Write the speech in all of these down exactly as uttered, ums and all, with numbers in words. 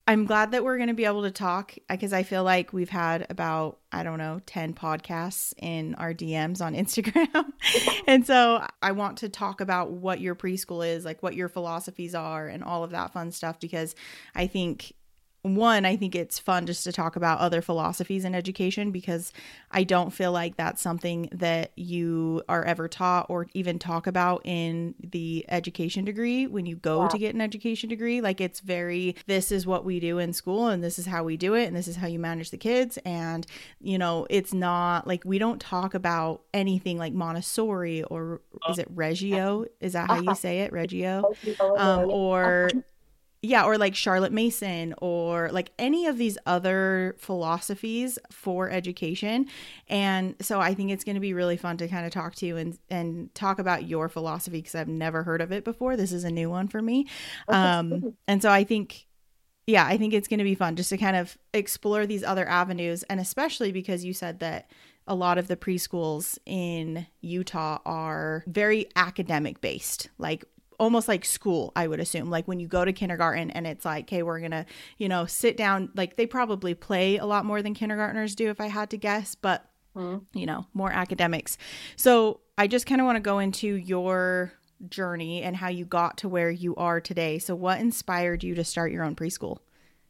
I'm glad that we're going to be able to talk because I feel like we've had about, I don't know, ten podcasts in our D Ms on Instagram. And so I want to talk about what your preschool is, like what your philosophies are and all of that fun stuff, because I think one, I think it's fun just to talk about other philosophies in education, because I don't feel like that's something that you are ever taught or even talk about in the education degree when you go Yeah. to get an education degree. Like, it's very, this is what we do in school and this is how we do it and this is how you manage the kids. And, you know, it's not like we don't talk about anything like Montessori, or is it Reggio? Is that how you Uh-huh. say it? Reggio? Both people in Um, there, yeah. or yeah, or like Charlotte Mason, or like any of these other philosophies for education. And so I think it's going to be really fun to kind of talk to you and and talk about your philosophy, because I've never heard of it before. This is a new one for me. Um, and so I think, yeah, I think it's going to be fun just to kind of explore these other avenues. And especially because you said that a lot of the preschools in Utah are very academic based, like almost like school, I would assume. Like when you go to kindergarten and it's like, okay, we're going to, you know, sit down. Like they probably play a lot more than kindergartners do, if I had to guess, but, Mhm. you know, more academics. So I just kind of want to go into your journey and how you got to where you are today. So what inspired you to start your own preschool?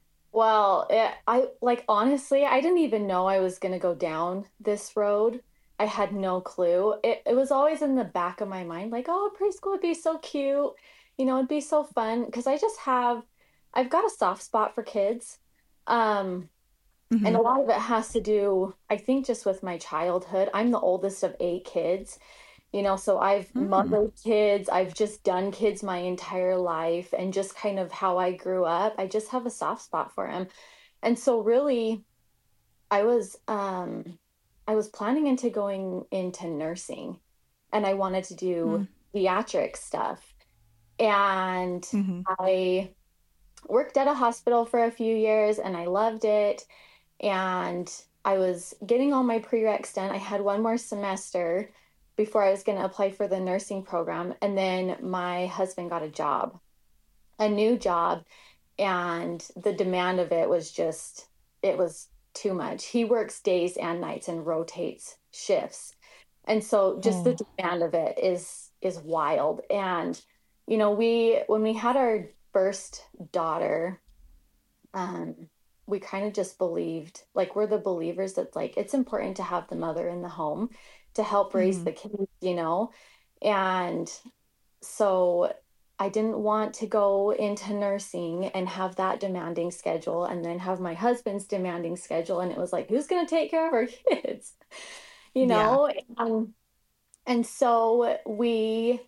Well, it, I like honestly, I didn't even know I was gonna go down this road. I had no clue. It it was always in the back of my mind, like, oh, preschool would be so cute. You know, it'd be so fun because I just have I've got a soft spot for kids. Um, and Mm-hmm. a lot of it has to do, I think, just with my childhood. I'm the oldest of eight kids. You know, so I've Mm. mothered kids, I've just done kids my entire life, and just kind of how I grew up, I just have a soft spot for them. And so really, I was um I was planning into going into nursing, and I wanted to do Mm. pediatric stuff. And Mm-hmm. I worked at a hospital for a few years and I loved it. And I was getting all my prereqs done. I had one more semester before I was going to apply for the nursing program. And then my husband got a job, a new job, and the demand of it was just, it was too much. He works days and nights and rotates shifts. And so just the Oh. demand of it is is wild. And you know, we when we had our first daughter, um, we kind of just believed, like we're the believers that like it's important to have the mother in the home to help raise Mm-hmm. the kids, you know. And so I didn't want to go into nursing and have that demanding schedule and then have my husband's demanding schedule. And it was like, who's going to take care of our kids? You Yeah. know? And, and so we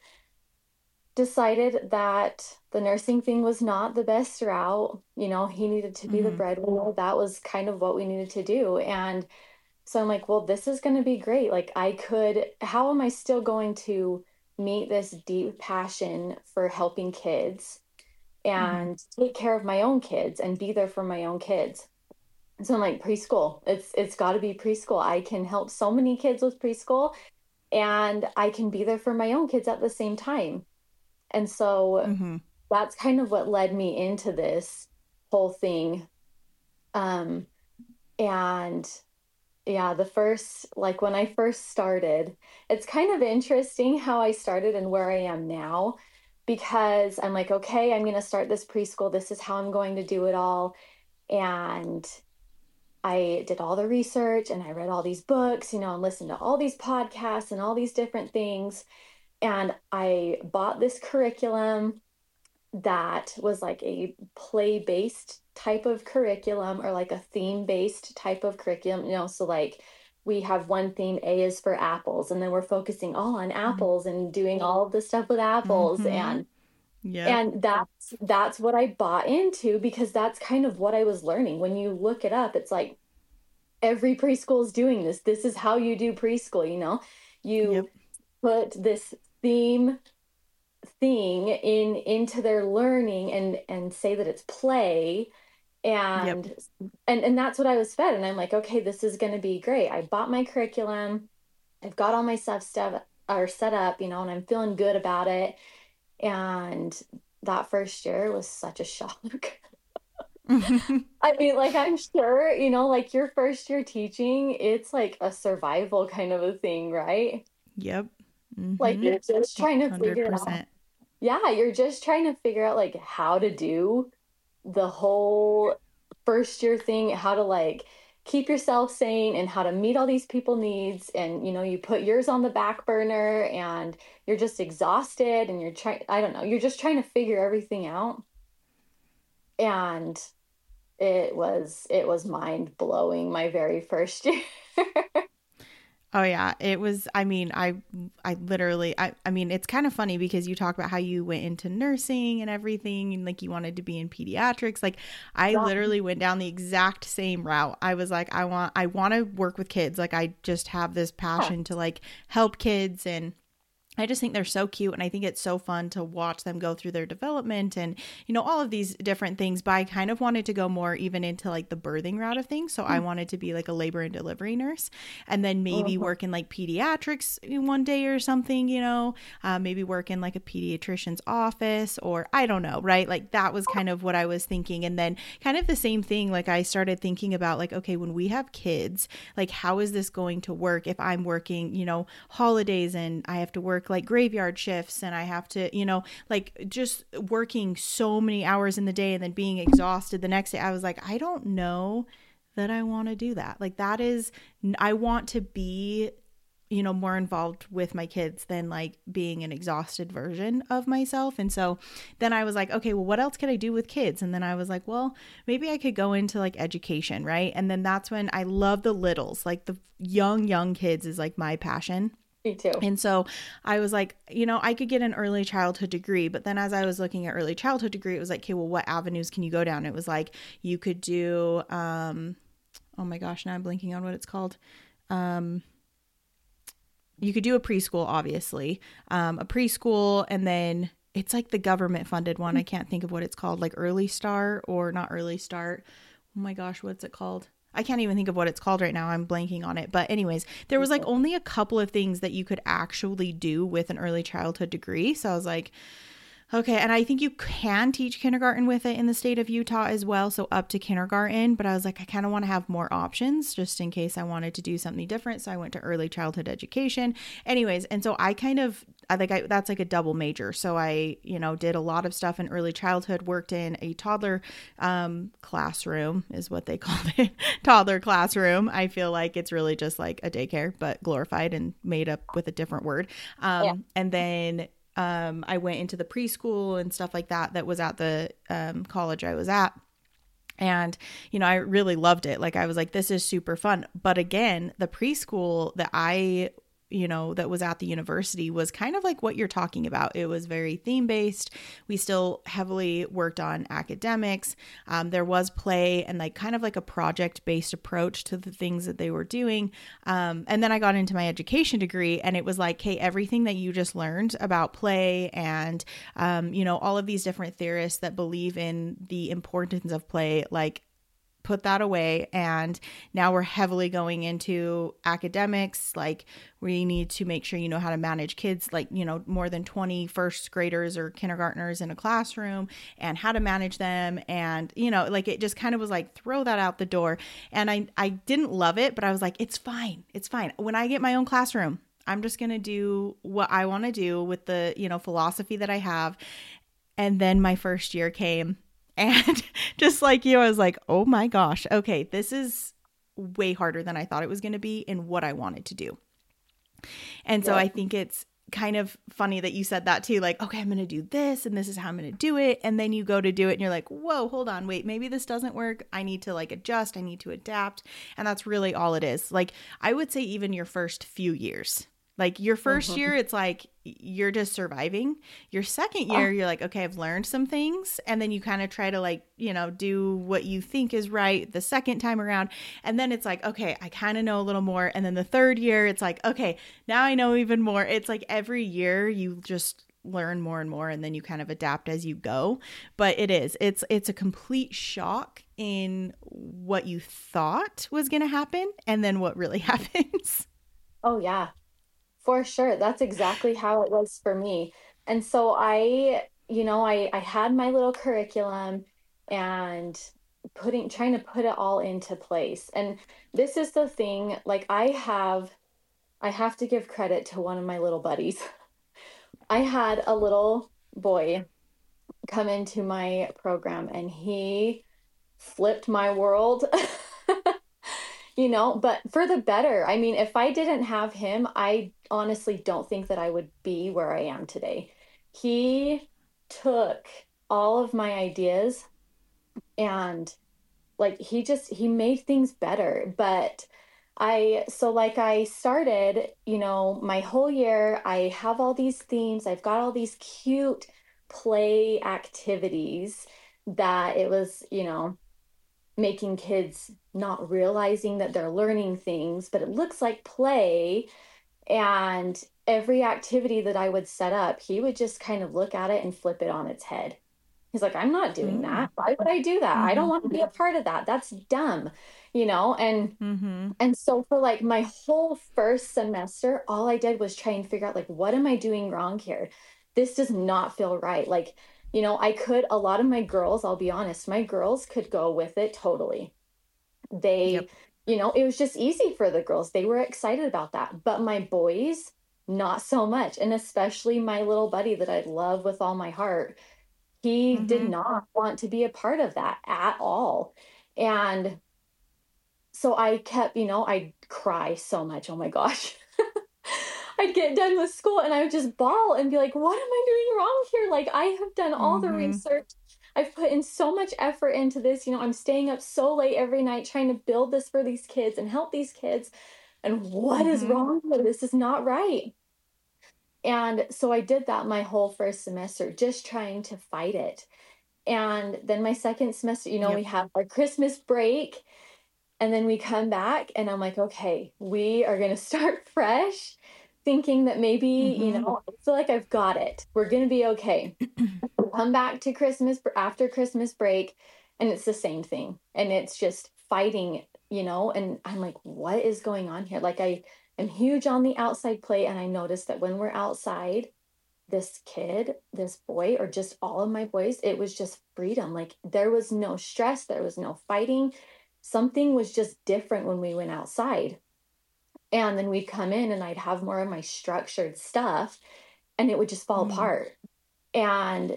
decided that the nursing thing was not the best route. You know, he needed to be the Mm-hmm. breadwinner. That was kind of what we needed to do. And so I'm like, well, this is going to be great. Like, I could, how am I still going to meet this deep passion for helping kids Mm-hmm. and take care of my own kids and be there for my own kids? And so I'm like, preschool. It's it's got to be preschool. I can help so many kids with preschool and I can be there for my own kids at the same time. And so Mm-hmm. that's kind of what led me into this whole thing. Um, and yeah, the first, like when I first started, it's kind of interesting how I started and where I am now, because I'm like, okay, I'm going to start this preschool. This is how I'm going to do it all. And I did all the research and I read all these books, you know, and listened to all these podcasts and all these different things. And I bought this curriculum that was like a play based type of curriculum or like a theme based type of curriculum, you know, so like we have one theme, A is for apples, and then we're focusing all on apples and doing all of the stuff with apples. Mm-hmm. And Yep. and that's that's what I bought into because that's kind of what I was learning. When you look it up, it's like every preschool is doing this. This is how you do preschool, you know. You Yep. put this theme thing in into their learning and and say that it's play Yep. and and and that's what I was fed, and I'm like, okay, this is going to be great. I bought my curriculum, I've got all my stuff stuff are set up, you know, and I'm feeling good about it. And that first year was such a shock. I mean, like, I'm sure, you know, like your first year teaching, it's like a survival kind of a thing, right? Yep. Like Mm-hmm. you're just trying to figure out, one hundred percent. yeah, you're just trying to figure out like how to do the whole first year thing, how to like keep yourself sane and how to meet all these people needs. And, you know, you put yours on the back burner and you're just exhausted and you're trying, I don't know, you're just trying to figure everything out. And it was, it was mind blowing my very first year. Oh yeah, it was I mean, I I literally I I mean, it's kind of funny because you talk about how you went into nursing and everything and like you wanted to be in pediatrics. Like I Yeah. literally went down the exact same route. I was like I want I want to work with kids. Like I just have this passion to like help kids, and I just think they're so cute, and I think it's so fun to watch them go through their development and, you know, all of these different things. But I kind of wanted to go more even into like the birthing route of things. So I wanted to be like a labor and delivery nurse, and then maybe Mhm. work in like pediatrics one day or something, you know, uh, maybe work in like a pediatrician's office, or I don't know, right? Like that was kind of what I was thinking. And then kind of the same thing, like I started thinking about like, okay, when we have kids, like how is this going to work if I'm working, you know, holidays and I have to work like graveyard shifts and I have to, you know, like just working so many hours in the day and then being exhausted the next day. I was like, I don't know that I want to do that. Like that is, I want to be, you know, more involved with my kids than like being an exhausted version of myself. And so then I was like, okay, well, what else could I do with kids? And then I was like, well, maybe I could go into like education, right? And then that's when I love the littles, like the young, young kids is like my passion. Me too. And so I was like, you know, I could get an early childhood degree. But then as I was looking at early childhood degree, it was like, okay, well, what avenues can you go down? It was like, you could do, um, oh my gosh, now I'm blinking on what it's called. Um, you could do a preschool, obviously, um, a preschool, and then it's like the government funded one. I can't think of what it's called, like Early Start or not Early Start. Oh my gosh, what's it called? I can't even think of what it's called right now. I'm blanking on it. But anyways, there was like only a couple of things that you could actually do with an early childhood degree. So I was like, okay, and I think you can teach kindergarten with it in the state of Utah as well, so up to kindergarten. But I was like, I kind of want to have more options just in case I wanted to do something different. So I went to early childhood education. Anyways, and so I kind of, I think I, that's like a double major. So I, you know, did a lot of stuff in early childhood, worked in a toddler um, classroom, is what they called it, toddler classroom. I feel like it's really just like a daycare, but glorified and made up with a different word. Yeah. Um, and then um, I went into the preschool and stuff like that that was at the um, college I was at. And, you know, I really loved it. Like, I was like, this is super fun. But again, the preschool that I, you know, that was at the university was kind of like what you're talking about. It was very theme based. We still heavily worked on academics. Um, there was play and like kind of like a project based approach to the things that they were doing. Um, and then I got into my education degree, and it was like, hey, everything that you just learned about play and, um, you know, all of these different theorists that believe in the importance of play, like, put that away, and now we're heavily going into academics. Like, we need to make sure you know how to manage kids, like, you know, more than twenty first graders or kindergartners in a classroom, and how to manage them. And, you know, like, it just kind of was like, throw that out the door. And I I didn't love it, but I was like, it's fine, it's fine. When I get my own classroom, I'm just going to do what I want to do with the, you know, philosophy that I have. And then my first year came, and just like you, I was like, oh my gosh, okay, this is way harder than I thought it was going to be in what I wanted to do. And so Yeah. I think it's kind of funny that you said that too. Like, okay, I'm going to do this and this is how I'm going to do it. And then you go to do it and you're like, whoa, hold on, wait, maybe this doesn't work. I need to like adjust. I need to adapt. And that's really all it is. Like, I would say even your first few years. Like, your first Mhm. year, it's like you're just surviving. Your second year, Oh, you're like, okay, I've learned some things. And then you kind of try to, like, you know, do what you think is right the second time around. And then it's like, okay, I kind of know a little more. And then the third year, it's like, okay, now I know even more. It's like every year you just learn more and more, and then you kind of adapt as you go. But it is, it's, it's a complete shock in what you thought was going to happen and then what really happens. oh yeah. For sure. That's exactly how it was for me. And so I, you know, I I had my little curriculum and putting trying to put it all into place. And this is the thing, like I have I have to give credit to one of my little buddies. I had a little boy come into my program and he flipped my world. You know, but for the better. I mean, if I didn't have him, I honestly don't think that I would be where I am today. He took all of my ideas and like he just he made things better. But I so like I started, you know, my whole year, I have all these themes. I've got all these cute play activities that it was, you know, making kids not realizing that they're learning things, but it looks like play. And every activity that I would set up, he would just kind of look at it and flip it on its head. He's like, I'm not doing Mm. that. Why would I do that? I don't Mhm. want to be a part of that. That's dumb, you know? And Mhm. and so for like my whole first semester, all I did was try and figure out like, what am I doing wrong here? This does not feel right. Like, you know, I could, a lot of my girls, I'll be honest, my girls could go with it totally. They, Yep. you know, it was just easy for the girls. They were excited about that. But my boys, not so much. And especially my little buddy that I love with all my heart, he did Mhm. not want to be a part of that at all. And so I kept, you know, I'd cry so much. Oh my gosh. I'd get done with school and I would just bawl and be like, what am I doing wrong here? Like, I have done all the Mhm. research. I've put in so much effort into this. You know, I'm staying up so late every night trying to build this for these kids and help these kids. And what is Mhm. wrong here? This is not right. And so I did that my whole first semester, just trying to fight it. And then my second semester, you know, we Yep. have our Christmas break and then we come back and I'm like, okay, we are going to start fresh, thinking that maybe, you Mhm. know, I feel like I've got it. We're going to be okay. Come back to Christmas after Christmas break and it's the same thing. And it's just fighting, you know, and I'm like, what is going on here? Like I am huge on the outside play and I noticed that when we're outside, this kid, this boy, or just all of my boys, it was just freedom. Like there was no stress, there was no fighting. Something was just different when we went outside. And then we'd come in and I'd have more of my structured stuff and it would just fall Mm. apart. And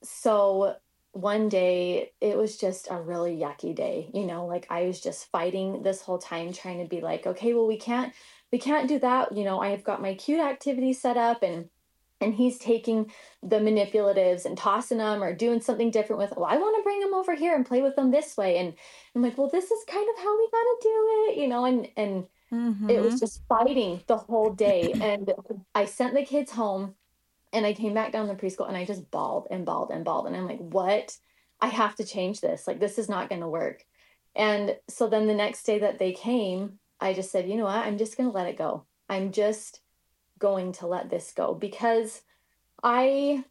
so one day it was just a really yucky day, you know, like I was just fighting this whole time trying to be like, okay, well, we can't, we can't do that. You know, I have got my cute activity set up and and he's taking the manipulatives and tossing them or doing something different with, well, I want to bring them over here and play with them this way. And I'm like, well, this is kind of how we got to do it, you know, and and it was Mhm. just fighting the whole day. And I sent the kids home and I came back down to preschool and I just bawled and bawled and bawled. And I'm like, what? I have to change this. Like, this is not going to work. And so then the next day that they came, I just said, you know what? I'm just going to let it go. I'm just going to let this go because I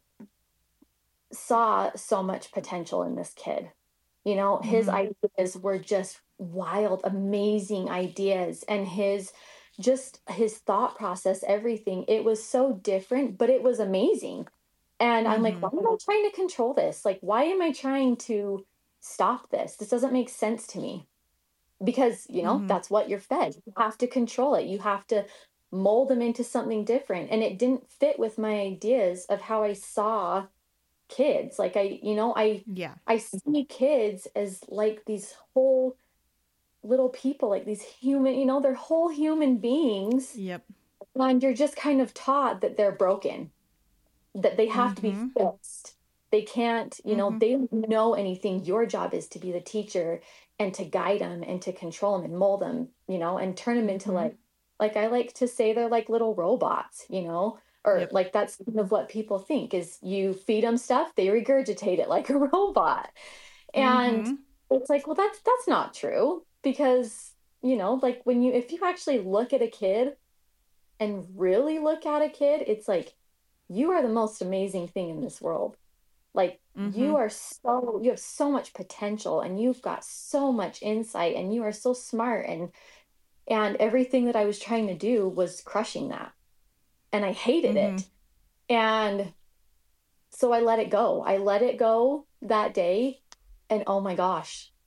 saw so much potential in this kid. You know, his Mhm. ideas were just wild, amazing ideas. And his just his thought process, everything, it was so different, but it was amazing. And I'm like, why Mhm. am I trying to control this? Like, why am I trying to stop this? This doesn't make sense to me. Because, you know, Mhm. that's what you're fed. You have to control it. You have to mold them into something different. And it didn't fit with my ideas of how I saw kids. Like I, you know, I Yeah. I see kids as like these whole little people, like these human, you know, they're whole human beings. Yep. And you're just kind of taught that they're broken, that they have to be Mhm. fixed. They can't, you know, Mhm. they don't know anything. Your job is to be the teacher and to guide them and to control them and mold them, you know, and turn them into Mhm. like, like I like to say they're like little robots, you know, or Yep. like that's kind of what people think is you feed them stuff, they regurgitate it like a robot. And Mhm. it's like, well, that's that's not true because, you know, like when you if you actually look at a kid and really look at a kid, it's like you are the most amazing thing in this world. Like you Mhm. are so you have so much potential and you've got so much insight and you are so smart and and everything that I was trying to do was crushing that. And I hated Mhm. it. And so I let it go. I let it go that day and oh my gosh.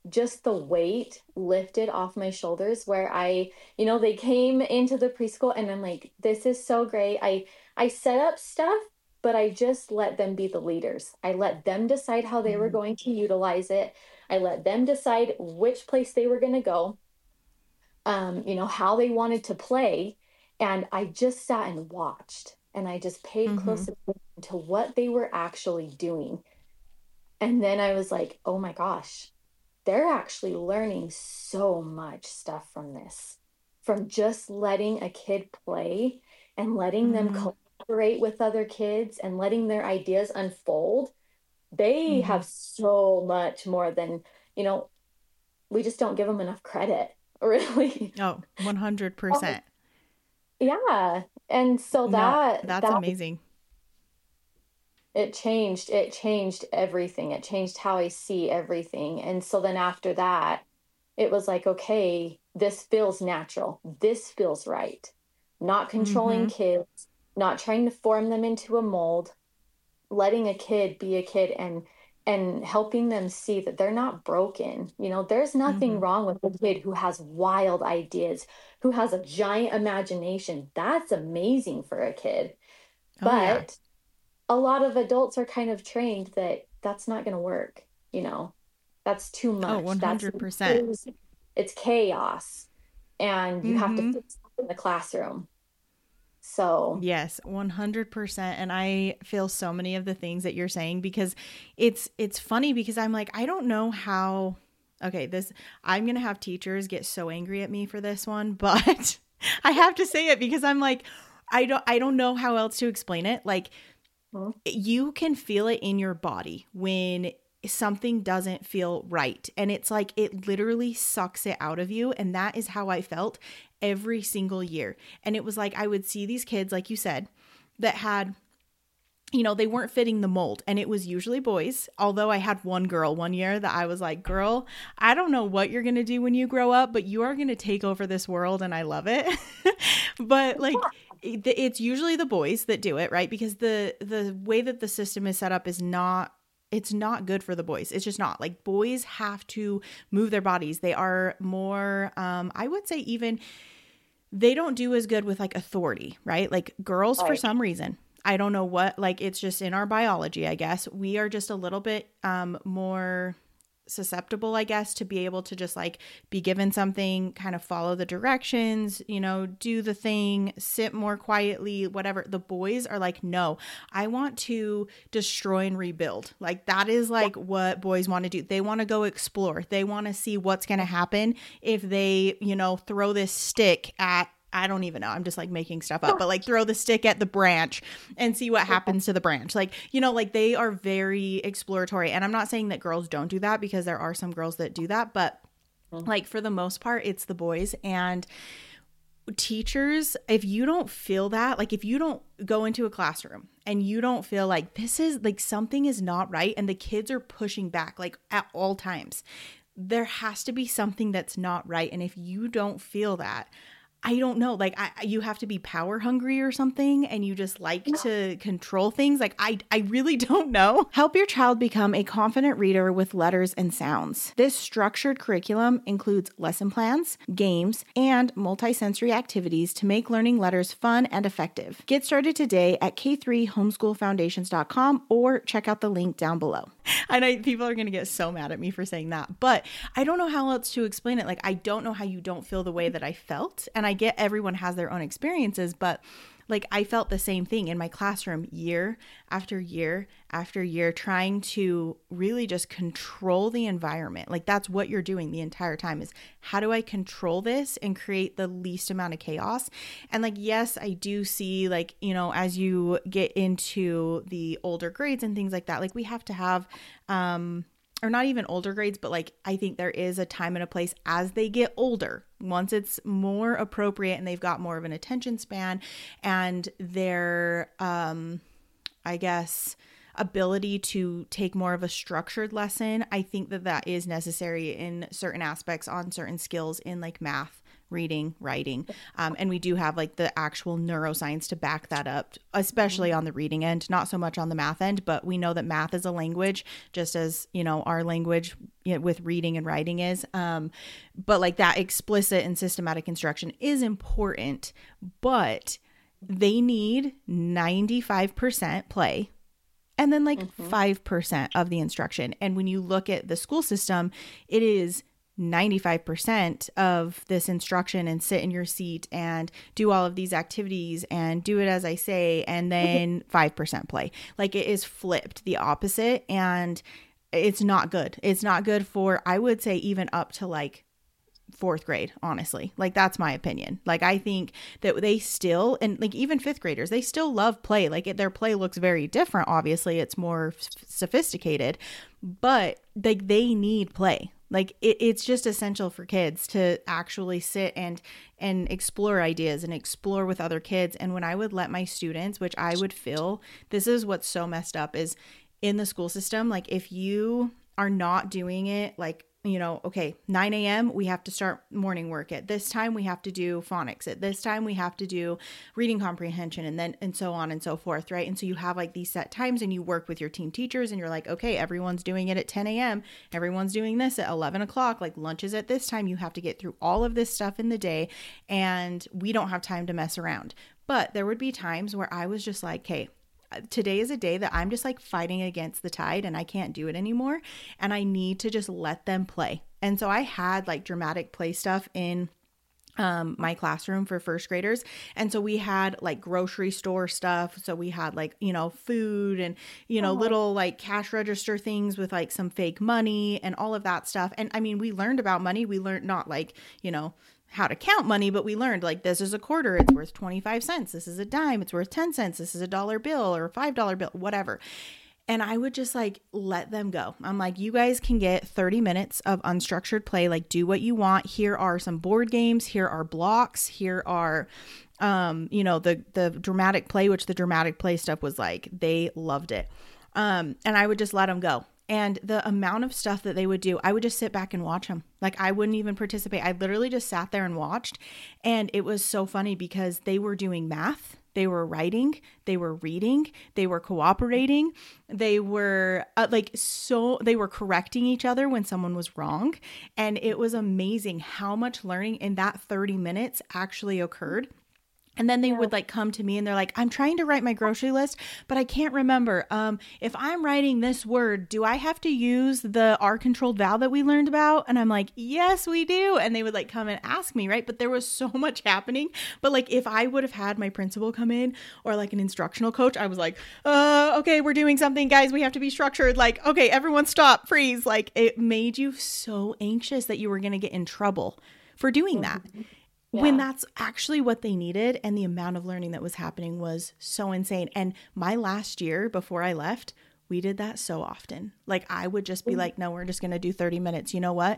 just the weight lifted off my shoulders where I, you know, they came into the preschool and I'm like, this is so great. I I set up stuff, but I just let them be the leaders. I let them decide how they were Mhm. going to utilize it. I let them decide which place they were going to go, um, you know, how they wanted to play. And I just sat and watched and I just paid close Mhm. attention to what they were actually doing. And then I was like, oh my gosh, they're actually learning so much stuff from this, from just letting a kid play and letting them Mhm. collaborate with other kids and letting their ideas unfold. They Mhm. have so much more than, you know, we just don't give them enough credit, really. Oh, Oh, one hundred percent. yeah. And so No, that that's that amazing. it changed it changed everything. It changed how I see everything. And so then after that, it was like, okay, this feels natural. This feels right. Not controlling Mhm. kids, not trying to form them into a mold, letting a kid be a kid and and helping them see that they're not broken. You know, there's nothing Mhm. wrong with a kid who has wild ideas, who has a giant imagination. That's amazing for a kid. Oh yeah. But a lot of adults are kind of trained that that's not going to work, you know. That's too Oh, much. That's one hundred percent. it's chaos and you have to Mhm. fix it in the classroom. So, Yes, one hundred percent. And I feel so many of the things that you're saying because it's it's funny because I'm like I don't know how okay, this I'm going to have teachers get so angry at me for this one, but I have to say it because I'm like I don't I don't know how else to explain it. Like mm, you can feel it in your body when something doesn't feel right. And it's like it literally sucks it out of you. And that is how I felt every single year. And it was like I would see these kids, like you said, that had you know, they weren't fitting the mold. And it was usually boys. Although I had one girl one year that I was like, girl, I don't know what you're going to do when you grow up, but you are going to take over this world. And I love it. But like, it's usually the boys that do it, right? Because the the way that the system is set up is not it's not good for the boys. It's just not. Like boys have to move their bodies. They are more um I would say even they don't do as good with like authority, right? Like girls, for right. some reason, I don't know what, like it's just in our biology, I guess. We are just a little bit um, more susceptible, I guess, to be able to just like be given something, kind of follow the directions, you know, do the thing, sit more quietly, whatever. The boys are like, no, I want to destroy and rebuild. Like that is Yeah. like what boys want to do. They want to go explore. They want to see what's going to happen if they, you know, throw this stick at I don't even know. I'm just like making stuff up, but like throw the stick at the branch and see what happens to the branch. Like, you know, like they are very exploratory. And I'm not saying that girls don't do that because there are some girls that do that, but Mm, like for the most part, it's the boys. And teachers, if you don't feel that, like if you don't go into a classroom and you don't feel like this is like something is not right and the kids are pushing back like at all times, there has to be something that's not right. And if you don't feel that, I don't know, like I, you have to be power hungry or something and you just like to control things. Like I, I really don't know. Help your child become a confident reader with letters and sounds. This structured curriculum includes lesson plans, games, and multisensory activities to make learning letters fun and effective. Get started today at k three homeschool foundations dot com or check out the link down below. I know people are going to get so mad at me for saying that, but I don't know how else to explain it. Like, I don't know how you don't feel the way that I felt. And I get everyone has their own experiences, but like I felt the same thing in my classroom year after year after year, trying to really just control the environment. Like that's what you're doing the entire time is how do I control this and create the least amount of chaos? And like, yes, I do see like, you know, as you get into the older grades and things like that, like we have to have, um, or not even older grades, but like I think there is a time and a place as they get older, once it's more appropriate and they've got more of an attention span and their, um, I guess, ability to take more of a structured lesson. I think that that is necessary in certain aspects on certain skills in like math, reading, writing. Um, and we do have like the actual neuroscience to back that up, especially on the reading end, not so much on the math end, but we know that math is a language, just as, you know, our language, you know, with reading and writing is. Um, but like that explicit and systematic instruction is important, but they need ninety-five percent play and then like mm-hmm. five percent of the instruction. And when you look at the school system, it is ninety-five percent of this instruction and sit in your seat and do all of these activities and do it as I say, and then five percent play. Like it is flipped the opposite, and it's not good. It's not good for, I would say, even up to like fourth grade, honestly. Like that's my opinion. Like I think that they still, and like even fifth graders, they still love play. Like it, their play looks very different. Obviously it's more f- sophisticated, but like they need play. Like it, it's just essential for kids to actually sit and and explore ideas and explore with other kids. And when I would let my students, which I would feel, this is what's so messed up, is in the school system, like if you are not doing it, like, you know, okay, nine a.m. we have to start morning work. At this time we have to do phonics. At this time we have to do reading comprehension, and then and so on and so forth, right? And so you have like these set times and you work with your team teachers and you're like, okay, everyone's doing it at ten a.m. Everyone's doing this at eleven o'clock. Like lunch is at this time. You have to get through all of this stuff in the day, and we don't have time to mess around. But there would be times where I was just like, okay, today is a day that I'm just like fighting against the tide and I can't do it anymore. And I need to just let them play. And so I had like dramatic play stuff in um, my classroom for first graders. And so we had like grocery store stuff. So we had like, you know, food and, you know, oh. little like cash register things with like some fake money and all of that stuff. And I mean, we learned about money. We learned not like, you know, how to count money, but we learned like this is a quarter, it's worth twenty-five cents. This is a dime, it's worth ten cents. This is a dollar bill or a five dollar bill, whatever. And I would just like let them go. I'm like, you guys can get thirty minutes of unstructured play. Like do what you want. Here are some board games. Here are blocks. Here are, um, you know, the, the dramatic play, which the dramatic play stuff was like, they loved it. Um, and I would just let them go. And the amount of stuff that they would do, I would just sit back and watch them. Like I wouldn't even participate. I literally just sat there and watched. And it was so funny because they were doing math, they were writing, they were reading, they were cooperating. They were uh, like, so they were correcting each other when someone was wrong. And it was amazing how much learning in that thirty minutes actually occurred. And then they yeah. would like come to me and they're like, I'm trying to write my grocery list, but I can't remember. Um, if I'm writing this word, do I have to use the R controlled vowel that we learned about? And I'm like, yes, we do. And they would like come and ask me, right? But there was so much happening. But like if I would have had my principal come in or like an instructional coach, I was like, uh, okay, we're doing something, guys. We have to be structured. Like, okay, everyone stop, freeze. Like it made you so anxious that you were going to get in trouble for doing that. Yeah. When that's actually what they needed, and the amount of learning that was happening was so insane. And my last year before I left, we did that so often. Like I would just be like, no, we're just going to do thirty minutes. You know what?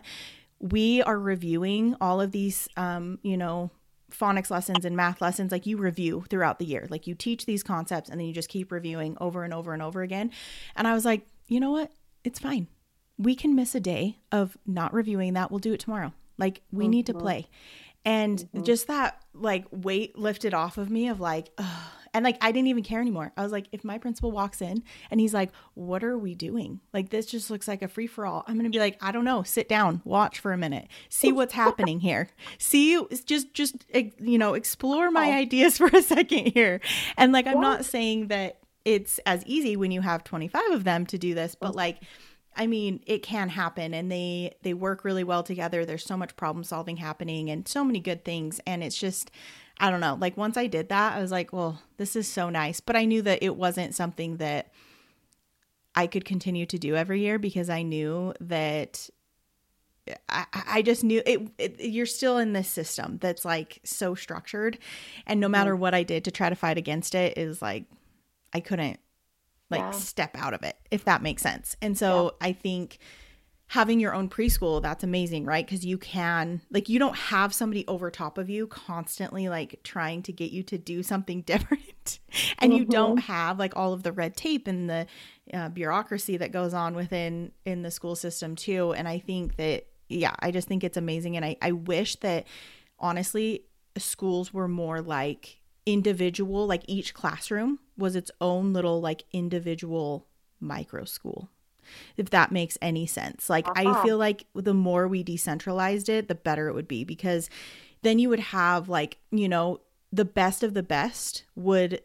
We are reviewing all of these, um, you know, phonics lessons and math lessons. Like you review throughout the year. Like you teach these concepts and then you just keep reviewing over and over and over again. And I was like, you know what? It's fine. We can miss a day of not reviewing that. We'll do it tomorrow. Like we mm-hmm. need to play. And mm-hmm. just that like weight lifted off of me of like, ugh. And like, I didn't even care anymore. I was like, if my principal walks in and he's like, what are we doing? Like, this just looks like a free for all. I'm going to be like, I don't know. Sit down, watch for a minute, see what's happening here. See, just, just, you know, explore my oh. ideas for a second here. And like, I'm what? not saying that it's as easy when you have twenty-five of them to do this, but like, I mean, it can happen, and they, they work really well together. There's so much problem solving happening and so many good things. And it's just, I don't know, like once I did that, I was like, well, this is so nice. But I knew that it wasn't something that I could continue to do every year, because I knew that I, I just knew it, it. You're still in this system that's like so structured. And no matter what I did to try to fight against it, is like, I couldn't like yeah. step out of it, if that makes sense. And so yeah. I think having your own preschool, that's amazing, right? Because you can, like, you don't have somebody over top of you constantly like trying to get you to do something different. And mm-hmm. you don't have like all of the red tape and the uh, bureaucracy that goes on within in the school system too. And I think that, yeah, I just think it's amazing. And I, I wish that honestly, schools were more like individual, like each classroom was its own little like individual micro school, if that makes any sense. Like, I Ah, feel like the more we decentralized it, the better it would be, because then you would have like, you know, the best of the best would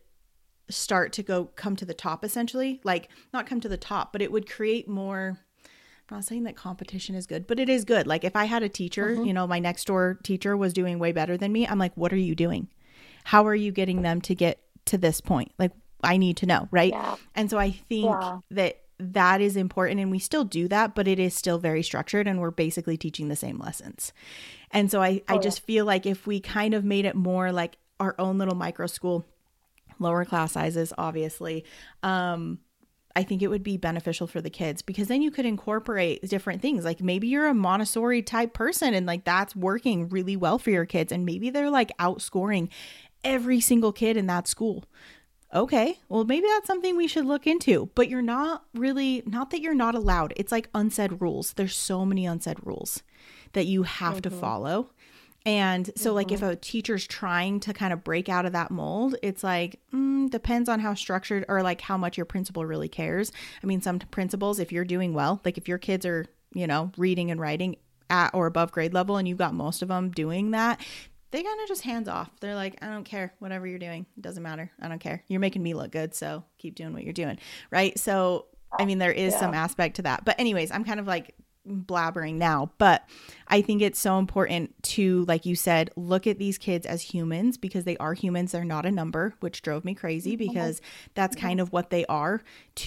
start to go come to the top, essentially. Like, not come to the top, but it would create more. I'm not saying that competition is good, but it is good. Like, if I had a teacher, mhm. you know, my next door teacher was doing way better than me, I'm like, what are you doing? How are you getting them to get to this point? Like, I need to know, right? Yeah, And so I think yeah, that that is important, and we still do that, but it is still very structured, and we're basically teaching the same lessons. And so I, I oh just feel like if we kind of made it more like our own little micro school, lower class sizes, obviously, um, I think it would be beneficial for the kids, because then you could incorporate different things. Like, maybe you're a Montessori type person and like that's working really well for your kids, and maybe they're like outscoring every single kid in that school. Okay, well, maybe that's something we should look into. But you're not really, not that you're not allowed. It's like unsaid rules. There's so many unsaid rules that you have to yeah. Hmm. follow. And so, like, if Hmm. a teacher's trying to kind of break out of that mold, it's like, mm, depends on how structured or like how much your principal really cares. I mean, some principals, if you're doing well, like if your kids are, you know, reading and writing at or above grade level and you've got most of them doing that, they kind of just hands off. They're like, I don't care. Whatever you're doing, it doesn't matter. I don't care. You're making me look good. So keep doing what you're doing. Right. So, I mean, there is some Yeah. aspect to that. But, anyways, I'm kind of like blabbering now, but I think it's so important to, like you said, look at these kids as humans, because they are humans. They're not a number, which drove me crazy, Mhm. because that's kind Yes. of what they are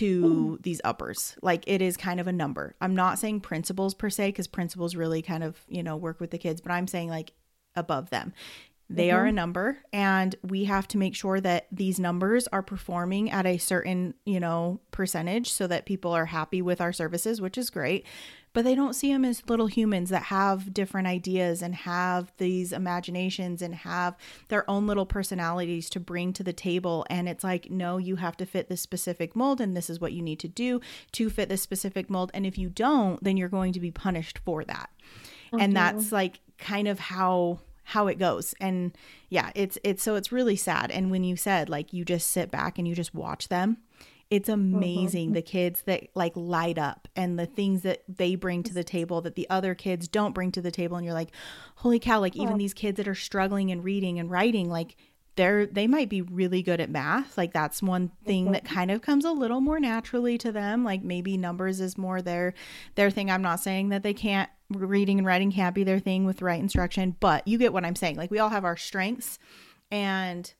to these uppers. Like, it is kind of a number. I'm not saying principals per se, because principals really kind of, you know, work with the kids, but I'm saying like above them. They are a Mhm. number, and we have to make sure that these numbers are performing at a certain, you know, percentage so that people are happy with our services, which is great. But they don't see them as little humans that have different ideas and have these imaginations and have their own little personalities to bring to the table. And it's like, no, you have to fit this specific mold, and this is what you need to do to fit this specific mold. And if you don't, then you're going to be punished for that. And that's Mhm. like kind of how how it goes. And yeah, it's it's so it's really sad. And when you said like you just sit back and you just watch them, it's amazing, Mhm. the kids that like light up and the things that they bring to the table that the other kids don't bring to the table. And you're like, holy cow, like even Oh, these kids that are struggling in reading and writing, like they're they might be really good at math. Like, that's one thing that mhm. kind of comes a little more naturally to them. Like, maybe numbers is more their their thing. I'm not saying that they can't, reading and writing can't be their thing with the right instruction, but you get what I'm saying. Like, we all have our strengths, and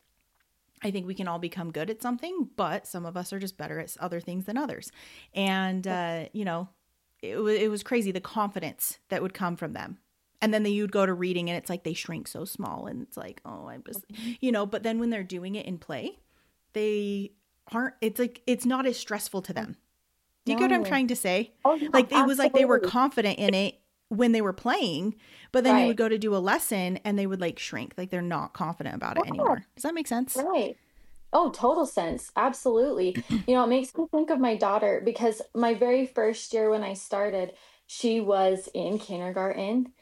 I think we can all become good at something, but some of us are just better at other things than others. And uh, you know, it, w- it was crazy the confidence that would come from them. And then they, you'd go to reading, and it's like they shrink so small, and it's like, oh, I'm just, Mhm. you know. But then when they're doing it in play, they aren't. It's like it's not as stressful to them. Do you get what I'm No. trying to say? Oh yeah, Like, it was like they were absolutely. confident in it when they were playing, but then you would Right. go to do a lesson and they would like shrink. Like, they're not confident about it Yeah, anymore. Does that make sense? right. Oh, total sense. Absolutely. You know, it makes me think of my daughter because my very first year when I started, she was in kindergarten.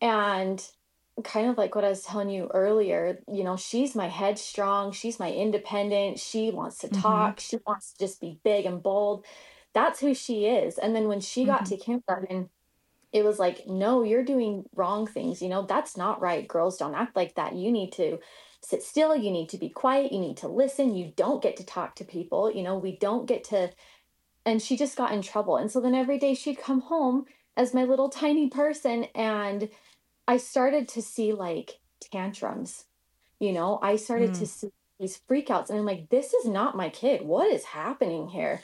And kind of like what I was telling you earlier, you know, she's my headstrong, she's my independent, she wants to Mm-hmm. talk, she wants to just be big and bold. That's who she is. And then when she got Mm-hmm. to kindergarten, it was like, no, you're doing wrong things. You know, that's not right. Girls don't act like that. You need to sit still. You need to be quiet. You need to listen. You don't get to talk to people. You know, we don't get to. And she just got in trouble. And so then every day she'd come home as my little tiny person. And I started to see like tantrums. You know, I started Mm. to see these freakouts. And I'm like, this is not my kid. What is happening here?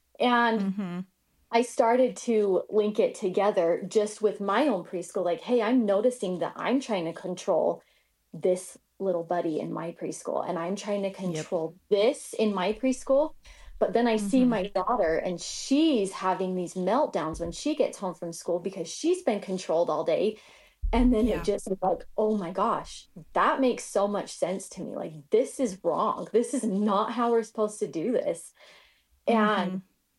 And Mm-hmm. I started to link it together just with my own preschool. Like, hey, I'm noticing that I'm trying to control this little buddy in my preschool, and I'm trying to Yep. control this in my preschool. But then I see Mm-hmm. my daughter, and she's having these meltdowns when she gets home from school because she's been controlled all day. And then it Yeah. just is like, oh my gosh, that makes so much sense to me. Like, this is wrong. This is not how we're supposed to do this. And Mm-hmm.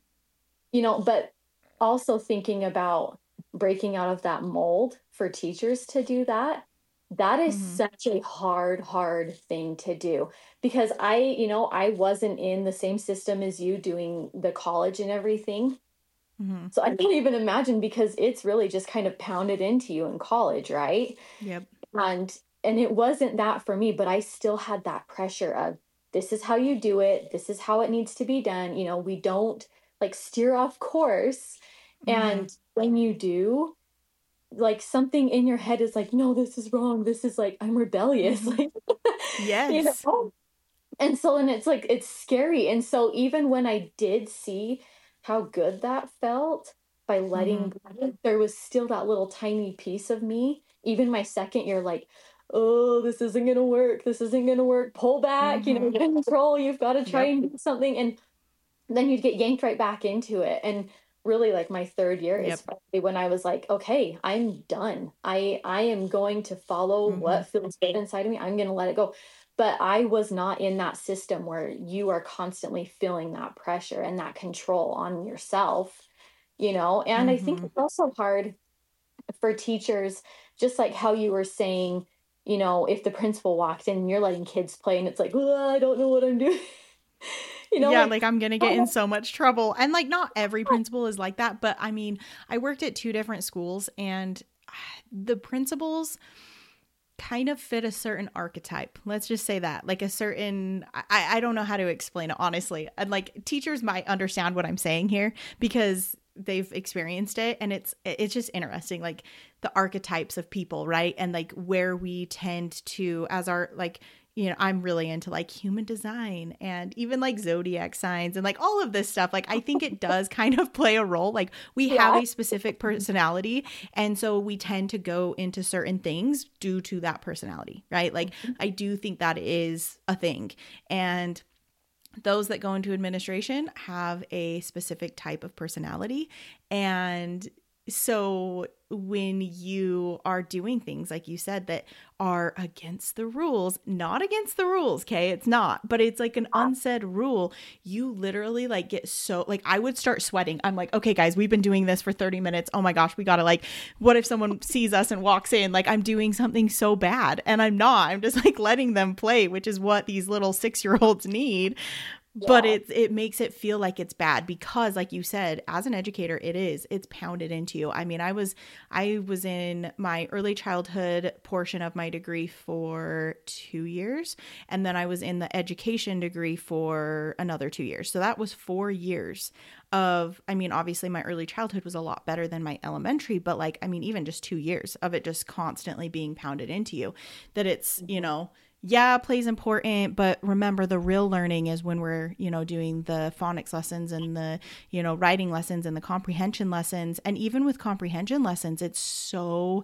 you know, but also thinking about breaking out of that mold for teachers to do that. That is Mm-hmm. such a hard, hard thing to do because I, you know, I wasn't in the same system as you doing the college and everything. Mm-hmm. So I can't even imagine because it's really just kind of pounded into you in college, right? Yep. And and it wasn't that for me, but I still had that pressure of this is how you do it, this is how it needs to be done. You know, we don't like steer off course. Mm-hmm. And when you do, like something in your head is like, no, this is wrong. This is like I'm rebellious. Mm-hmm. Like you Yes. know. And so and it's like it's scary. And so even when I did see how good that felt by Mm-hmm. letting go, there was still that little tiny piece of me, even my second year, like, oh, this isn't gonna work. This isn't gonna work. Pull back, you know, Mm-hmm. get control. You've got to try Yep. and do something. And then you'd get yanked right back into it. And really like my third year is Yep. probably when I was like, okay, I'm done. I I am going to follow Mm-hmm. what feels good inside of me. I'm going to let it go. But I was not in that system where you are constantly feeling that pressure and that control on yourself, you know. And I think Mm-hmm. it's also hard for teachers, just like how you were saying, you know, if the principal walked in and you're letting kids play and it's like, oh, I don't know what I'm doing. You know, Yeah, like like I'm gonna get in so much trouble. And like not every principal is like that, but I mean, I worked at two different schools and the principals kind of fit a certain archetype. Let's just say that. Like a certain I, I don't know how to explain it honestly. And like teachers might understand what I'm saying here because they've experienced it and it's it's just interesting like the archetypes of people, right? And like where we tend to as our like you know, I'm really into like human design and even like zodiac signs and like all of this stuff. Like, I think it does kind of play a role. Like, we have yeah. a specific personality. And so we tend to go into certain things due to that personality, right? Like, I do think that is a thing. And those that go into administration have a specific type of personality. And so when you are doing things like you said that are against the rules, not against the rules, okay, it's not, but it's like an unsaid rule, you literally like get so like I would start sweating. I'm like, okay guys, we've been doing this for thirty minutes, oh my gosh, we gotta like, what if someone sees us and walks in, like I'm doing something so bad and I'm not, I'm just like letting them play, which is what these little six-year-olds need. But Yeah. it it makes it feel like it's bad because like you said, as an educator, it is. It's pounded into you. I mean, I was I was in my early childhood portion of my degree for two years and then I was in the education degree for another two years. So that was four years of I mean, obviously my early childhood was a lot better than my elementary, but like I mean, even just two years of it just constantly being pounded into you that it's, you know, yeah, play is important, but remember the real learning is when we're, you know, doing the phonics lessons and the, you know, writing lessons and the comprehension lessons. And even with comprehension lessons, it's so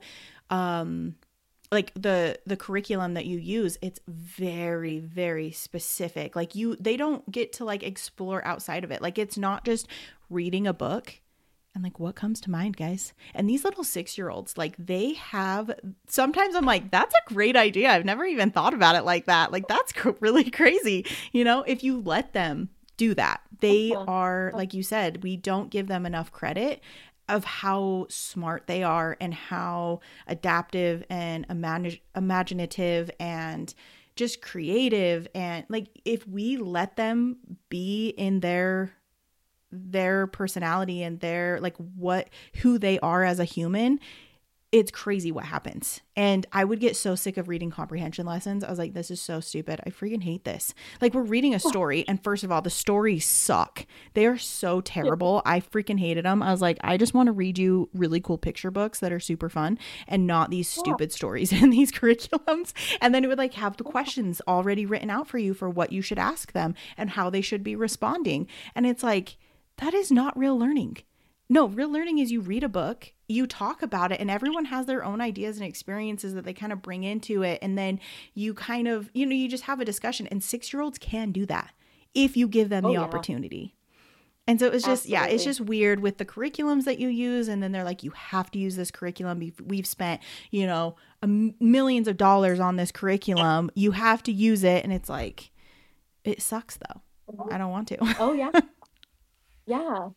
um like the the curriculum that you use, it's very very specific. Like you they don't get to like explore outside of it. Like it's not just reading a book and like what comes to mind, guys. And these little six-year-olds, like they have sometimes I'm like, that's a great idea, I've never even thought about it like that. Like that's cr- really crazy, you know, if you let them do that. They are, like you said, we don't give them enough credit of how smart they are and how adaptive and imag- imaginative and just creative. And like if we let them be in their their personality and their like what who they are as a human, it's crazy what happens. And I would get so sick of reading comprehension lessons. I was like, this is so stupid. I freaking hate this. Like we're reading a story and first of all, the stories suck. They are so terrible. I freaking hated them. I was like, I just want to read you really cool picture books that are super fun and not these stupid stories in these curriculums. And then it would like have the questions already written out for you for what you should ask them and how they should be responding. And it's like, that is not real learning. No, real learning is you read a book, you talk about it, and everyone has their own ideas and experiences that they kind of bring into it. And then you kind of, you know, you just have a discussion. And six-year-olds can do that if you give them Oh the yeah. opportunity. And so it's just, yeah, it's Absolutely. just weird with the curriculums that you use. And then they're like, you have to use this curriculum. We've, we've spent, you know, a m- millions of dollars on this curriculum. You have to use it. And it's like, it sucks though. I don't want to. Oh yeah. Yeah.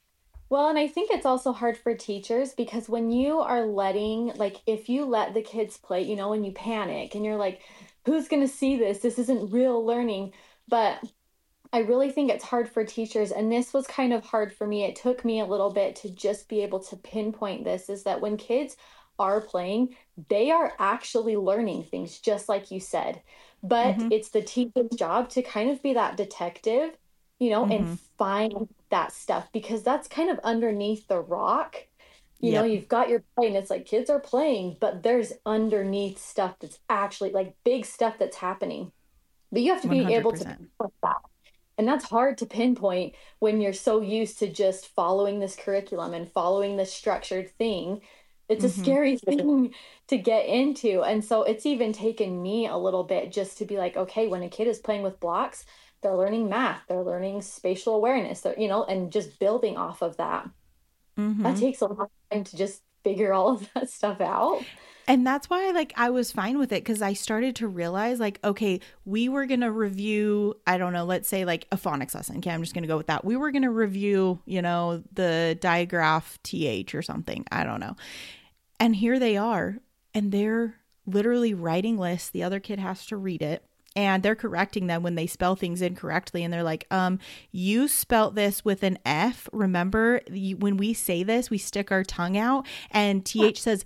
Well, and I think it's also hard for teachers because when you are letting, like, if you let the kids play, you know, and you panic and you're like, who's going to see this? This isn't real learning. But I really think it's hard for teachers. And this was kind of hard for me. It took me a little bit to just be able to pinpoint this is that when kids are playing, they are actually learning things, just like you said. But Mm-hmm. it's the teacher's job to kind of be that detective, you know, and Mm-hmm. find that stuff because that's kind of underneath the rock. You know, Yep. you've got your play and it's like kids are playing, but there's underneath stuff that's actually like big stuff that's happening. But you have to be able to one hundred percent. pinpoint that. And that's hard to pinpoint when you're so used to just following this curriculum and following this structured thing. It's a Mm-hmm. scary thing to get into. And so it's even taken me a little bit just to be like, okay, when a kid is playing with blocks, they're learning math, they're learning spatial awareness, they're, you know, and just building off of that. That Mm-hmm. takes a long time to just figure all of that stuff out. And that's why like I was fine with it because I started to realize like, okay, we were going to review, I don't know, let's say like a phonics lesson. Okay, I'm just going to go with that. We were going to review, you know, the digraph T H or something. I don't know. And here they are and they're literally writing lists. The other kid has to read it. And they're correcting them when they spell things incorrectly. And they're like, um, you spelt this with an F. Remember, you, when we say this, we stick our tongue out and T H says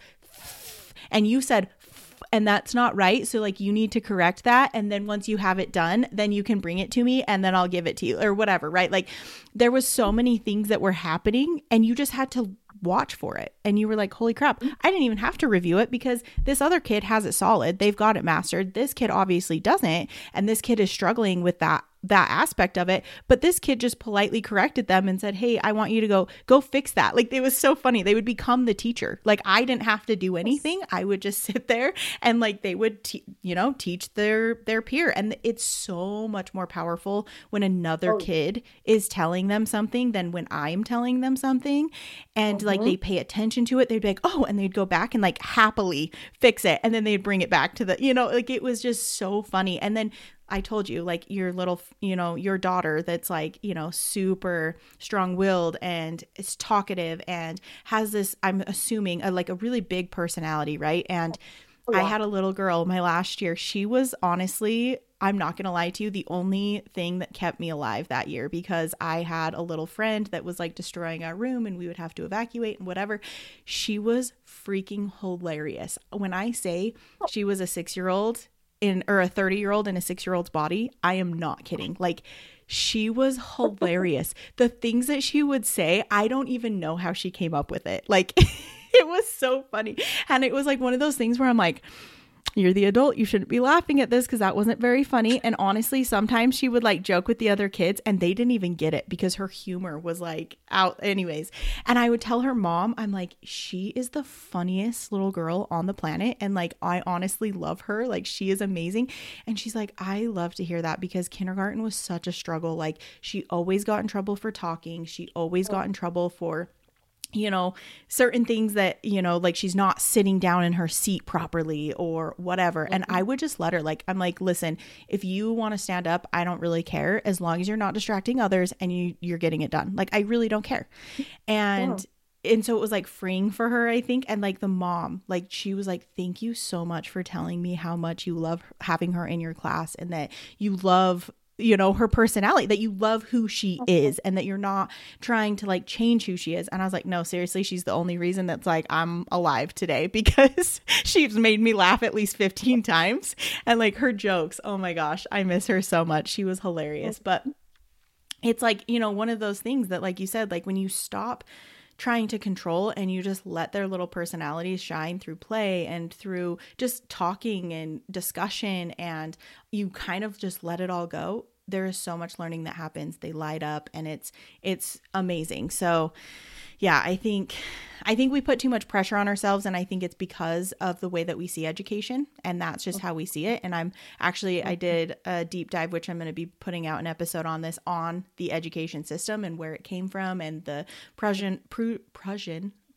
and you said and that's not right, so like you need to correct that, and then once you have it done then you can bring it to me and then I'll give it to you or whatever, right? Like there was so many things that were happening and you just had to watch for it and you were like, holy crap, I didn't even have to review it because this other kid has it solid, they've got it mastered, this kid obviously doesn't, and this kid is struggling with that that aspect of it, but this kid just politely corrected them and said, hey, I want you to go go fix that. Like it was so funny, they would become the teacher. Like I didn't have to do anything, I would just sit there and like they would te- you know teach their their peer. And it's so much more powerful when another Oh, kid is telling them something than when I'm telling them something, and like mhm. they pay attention to it, they'd be like, oh, and they'd go back and like happily fix it, and then they'd bring it back to the, you know like it was just so funny. And then I told you, like your little, you know, your daughter that's like, you know, super strong willed and is talkative and has this, I'm assuming, a, like a really big personality, right? And Oh, I yeah. had a little girl my last year. She was honestly, I'm not going to lie to you, the only thing that kept me alive that year because I had a little friend that was like destroying our room and we would have to evacuate and whatever. She was freaking hilarious. When I say she was a six year old, in or a thirty year old in a six year old's body, I am not kidding. Like she was hilarious. The things that she would say, I don't even know how she came up with it. Like it was so funny. And it was like one of those things where I'm like, you're the adult, you shouldn't be laughing at this because that wasn't very funny. And honestly, sometimes she would like joke with the other kids and they didn't even get it because her humor was like out anyways. And I would tell her mom, I'm like, she is the funniest little girl on the planet, and like I honestly love her, like she is amazing. And she's like, I love to hear that because kindergarten was such a struggle. Like she always got in trouble for talking, she always got in trouble for, you know, certain things that, you know, like she's not sitting down in her seat properly or whatever. And I would just let her, like, I'm like, listen, if you want to stand up, I don't really care as long as you're not distracting others and you you're getting it done. Like I really don't care. Yeah. And and so it was like freeing for her, I think. And like the mom, like she was like, thank you so much for telling me how much you love having her in your class and that you love, you know, her personality, that you love who she is and that you're not trying to like change who she is. And I was like, no, seriously, she's the only reason that's like I'm alive today because she's made me laugh at least fifteen times. And like her jokes, oh my gosh, I miss her so much. She was hilarious. But it's like, you know, one of those things that, like you said, like when you stop trying to control and you just let their little personalities shine through play and through just talking and discussion, and you kind of just let it all go, there is so much learning that happens. They light up and it's it's amazing. So yeah, I think I think we put too much pressure on ourselves, and I think it's because of the way that we see education, and that's just how we see it. And I'm actually I did a deep dive, which I'm going to be putting out an episode on this, on the education system and where it came from and the Prussian Pru, Prussian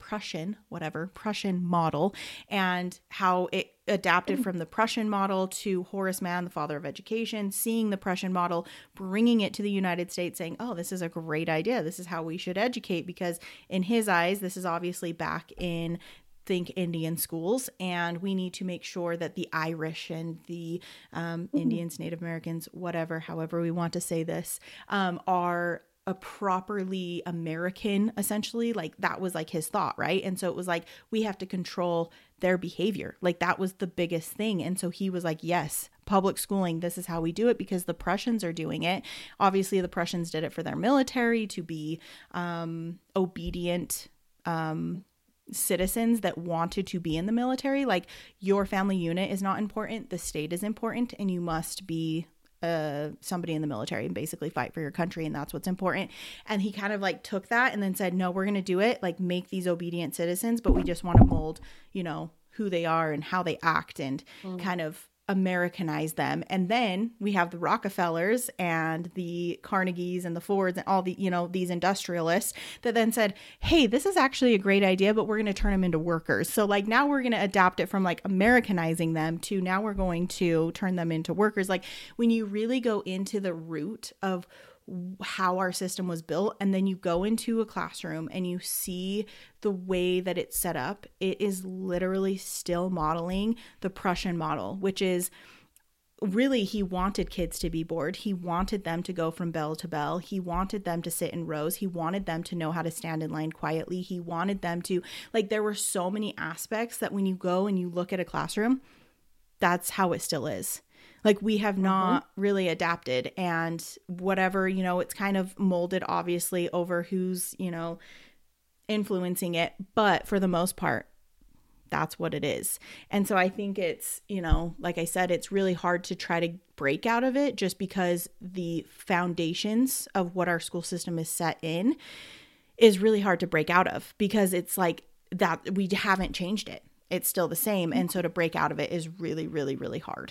Prussian, whatever, Prussian model, and how it adapted from the Prussian model to Horace Mann, the father of education, seeing the Prussian model, bringing it to the United States, saying, oh, this is a great idea. This is how we should educate, because in his eyes, this is obviously back in think Indian schools, and we need to make sure that the Irish and the um, mm-hmm. Indians, Native Americans, whatever, however we want to say this, um, are a properly American, essentially. Like that was like his thought, right? And so it was like, we have to control their behavior. Like that was the biggest thing. And so he was like, yes, public schooling, this is how we do it, because the Prussians are doing it. Obviously the Prussians did it for their military, to be um, obedient um citizens that wanted to be in the military. Like, your family unit is not important, the state is important, and you must be uh somebody in the military and basically fight for your country, and that's what's important. And he kind of like took that and then said, no, we're going to do it, like make these obedient citizens, but we just want to mold, you know, who they are and how they act, and mm. kind of Americanize them. And then we have the Rockefellers and the Carnegies and the Fords and all the, you know, these industrialists that then said, hey, this is actually a great idea, but we're going to turn them into workers. So like now we're going to adapt it from like Americanizing them to now we're going to turn them into workers. Like when you really go into the root of how our system was built, and then you go into a classroom and you see the way that it's set up, it is literally still modeling the Prussian model, which is really, he wanted kids to be bored. He wanted them to go from bell to bell. He wanted them to sit in rows. He wanted them to know how to stand in line quietly. He wanted them to, like, there were so many aspects that when you go and you look at a classroom, that's how it still is. Like, we have not mm-hmm. really adapted, and whatever, you know, it's kind of molded obviously over who's, you know, influencing it. But for the most part, that's what it is. And so I think it's, you know, like I said, it's really hard to try to break out of it, just because the foundations of what our school system is set in is really hard to break out of, because it's like that we haven't changed it. It's still the same. And so to break out of it is really, really, really hard.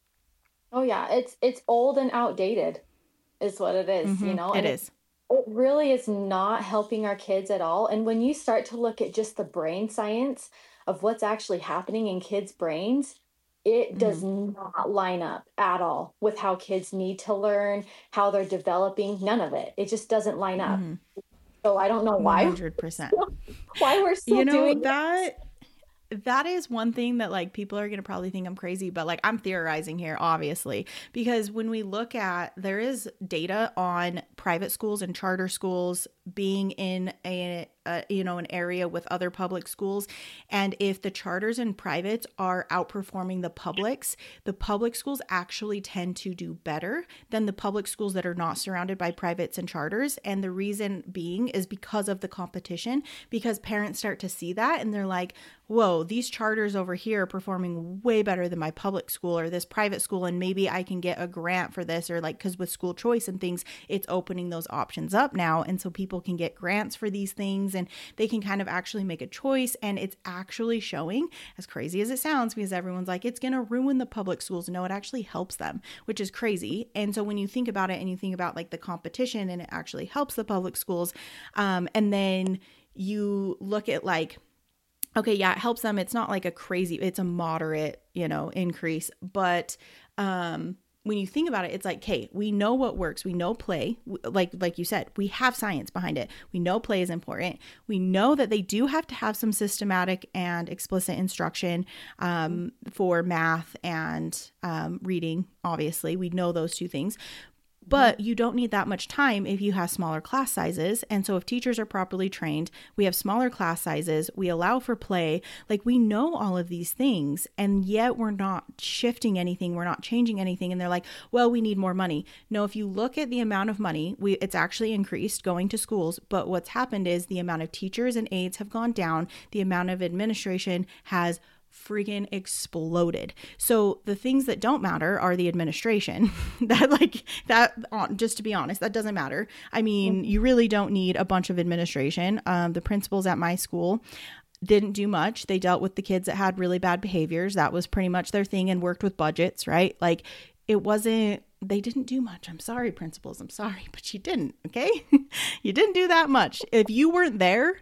Oh yeah, it's it's old and outdated is what it is, mm-hmm. you know. It and is. It, it really is not helping our kids at all. And when you start to look at just the brain science of what's actually happening in kids' brains, it mm-hmm. does not line up at all with how kids need to learn, how they're developing. None of it. It just doesn't line up. Mm-hmm. So I don't know why. one hundred percent. Why we're still you know, doing that. That is one thing that like people are going to probably think I'm crazy, but like I'm theorizing here, obviously, because when we look at, there is data on private schools and charter schools being in a, a you know, an area with other public schools. And if the charters and privates are outperforming the publics, the public schools actually tend to do better than the public schools that are not surrounded by privates and charters. And the reason being is because of the competition, because parents start to see that and they're like, whoa, these charters over here are performing way better than my public school or this private school, and maybe I can get a grant for this, or like, because with school choice and things, it's opening those options up now. And so people can get grants for these things, and they can kind of actually make a choice. And it's actually showing, as crazy as it sounds, because everyone's like, it's going to ruin the public schools. No, it actually helps them, which is crazy. And so when you think about it and you think about like the competition, and it actually helps the public schools, um, and then you look at like, okay, yeah, it helps them. It's not like a crazy, it's a moderate, you know, increase. But um, when you think about it, it's like, okay, we know what works. We know play, like like you said, we have science behind it. We know play is important. We know that they do have to have some systematic and explicit instruction um, for math and um, reading, obviously. We know those two things. But you don't need that much time if you have smaller class sizes. And so if teachers are properly trained, we have smaller class sizes, we allow for play, like we know all of these things, and yet we're not shifting anything. We're not changing anything. And they're like, well, we need more money. No, if you look at the amount of money, we it's actually increased going to schools. But what's happened is the amount of teachers and aides have gone down. The amount of administration has freaking exploded. So the things that don't matter are the administration. that like that just to be honest, that doesn't matter. I mean, you really don't need a bunch of administration. Um, the principals at my school didn't do much. They dealt with the kids that had really bad behaviors. That was pretty much their thing, and worked with budgets, right? Like it wasn't, they didn't do much. I'm sorry, principals. I'm sorry, but you didn't. Okay. You didn't do that much. If you weren't there,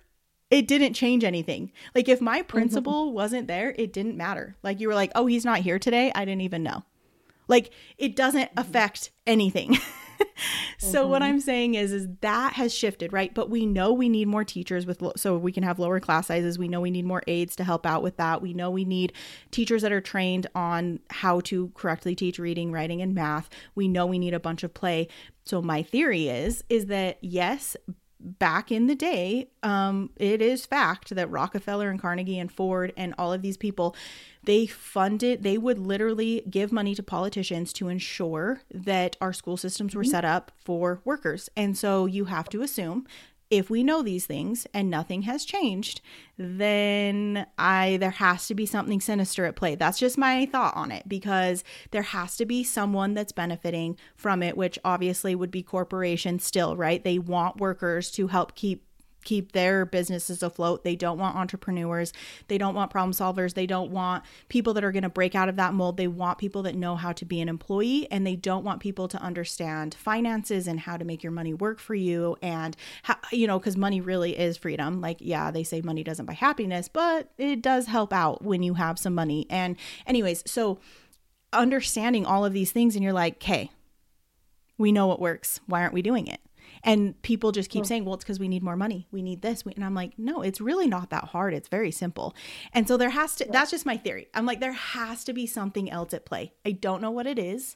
It didn't change anything. Like if my principal Mm-hmm. wasn't there, it didn't matter. Like you were like, oh, he's not here today. I didn't even know. Like it doesn't affect anything. So what Mm-hmm. I'm saying is, is that has shifted, right? But we know we need more teachers with, lo- so we can have lower class sizes. We know we need more aides to help out with that. We know we need teachers that are trained on how to correctly teach reading, writing, and math. We know we need a bunch of play. So my theory is, is that yes, back in the day, um, it is fact that Rockefeller and Carnegie and Ford and all of these people, they funded, they would literally give money to politicians to ensure that our school systems were set up for workers. And so you have to assume if we know these things and nothing has changed, then I there has to be something sinister at play. That's just my thought on it, because there has to be someone that's benefiting from it, which obviously would be corporations still, right? They want workers to help keep keep their businesses afloat. They don't want entrepreneurs. They don't want problem solvers. They don't want people that are going to break out of that mold. They want people that know how to be an employee, and they don't want people to understand finances and how to make your money work for you. And how, you know, because money really is freedom. Like, yeah, they say money doesn't buy happiness, but it does help out when you have some money. And anyways, so understanding all of these things, and you're like, okay, we know what works. Why aren't we doing it? And people just keep saying, well, it's because we need more money. We need this. And I'm like, no, it's really not that hard. It's very simple. And so there has to, that's just my theory. I'm like, there has to be something else at play. I don't know what it is,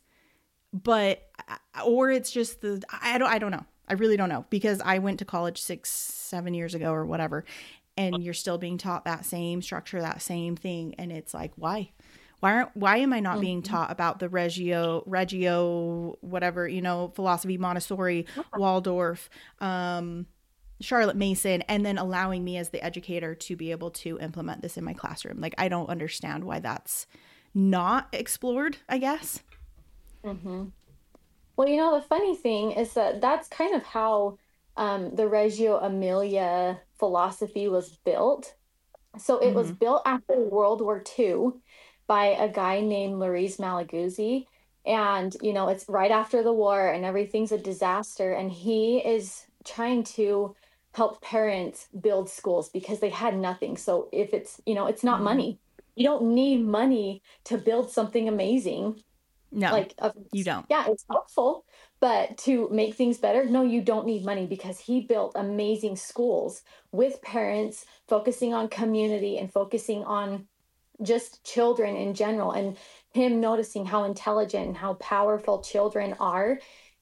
but, or it's just the, I don't, I don't know. I really don't know, because I went to college six, seven years ago or whatever, and you're still being taught that same structure, that same thing. And it's like, why? Why aren't, why am I not being taught about the Reggio, Reggio, whatever, you know, philosophy, Montessori, Waldorf, um, Charlotte Mason, and then allowing me as the educator to be able to implement this in my classroom? Like, I don't understand why that's not explored, I guess. Mm-hmm. Well, you know, the funny thing is that that's kind of how um, the Reggio Emilia philosophy was built. So it was Mm-hmm. built after World War Two by a guy named Luis Malaguzzi. And, you know, it's right after the war and everything's a disaster. And he is trying to help parents build schools because they had nothing. So if it's, you know, it's not Mm-hmm. money. You don't need money to build something amazing. No, Like, uh, you don't. yeah, it's helpful, but to make things better, no, you don't need money, because he built amazing schools with parents focusing on community and focusing on just children in general, and him noticing how intelligent and how powerful children are,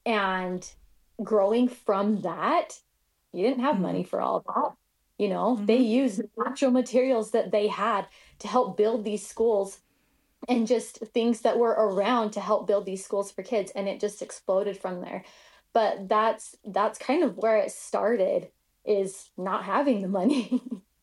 and growing from that. You didn't have Mm-hmm. money for all that. You know, they Mm-hmm. used natural materials that they had to help build these schools, and just things that were around to help build these schools for kids, and it just exploded from there. But that's that's kind of where it started, is not having the money.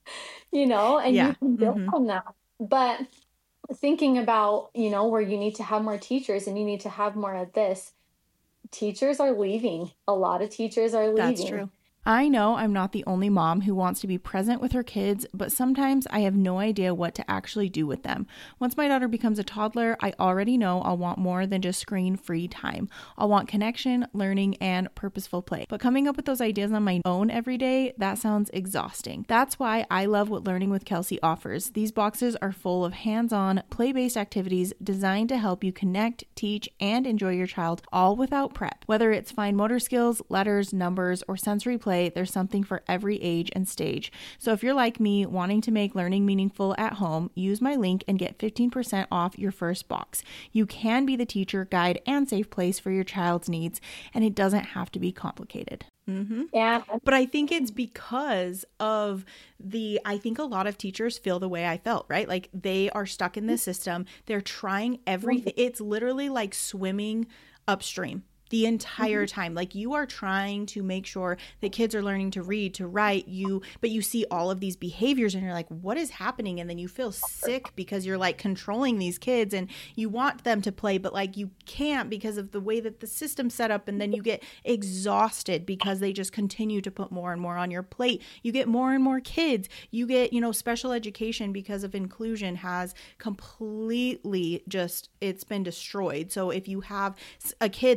You know, and you Yeah. can build Mm-hmm. on that. But thinking about, you know, where you need to have more teachers and you need to have more of this, teachers are leaving. A lot of teachers are That's leaving. true. I know I'm not the only mom who wants to be present with her kids, but sometimes I have no idea what to actually do with them. Once my daughter becomes a toddler, I already know I'll want more than just screen-free time. I'll want connection, learning, and purposeful play. But coming up with those ideas on my own every day, that sounds exhausting. That's why I love what Learning with Kelsey offers. These boxes are full of hands-on, play-based activities designed to help you connect, teach, and enjoy your child, all without prep. Whether it's fine motor skills, letters, numbers, or sensory play, there's something for every age and stage. So if you're like me, wanting to make learning meaningful at home, use my link and get fifteen percent off your first box. You can be the teacher, guide, and safe place for your child's needs, and it doesn't have to be complicated. Mm-hmm. Yeah. But I think it's because of the, I think a lot of teachers feel the way I felt, right? Like they are stuck in this system. They're trying everything. It's literally like swimming upstream the entire time. Like you are trying to make sure that kids are learning to read, to write, you, but you see all of these behaviors and you're like, what is happening? And then you feel sick because you're like controlling these kids and you want them to play, but like you can't because of the way that the system's set up. And then you get exhausted because they just continue to put more and more on your plate. You get more and more kids. You get, you know, special education because of inclusion has completely just, it's been destroyed. So if you have a kid that just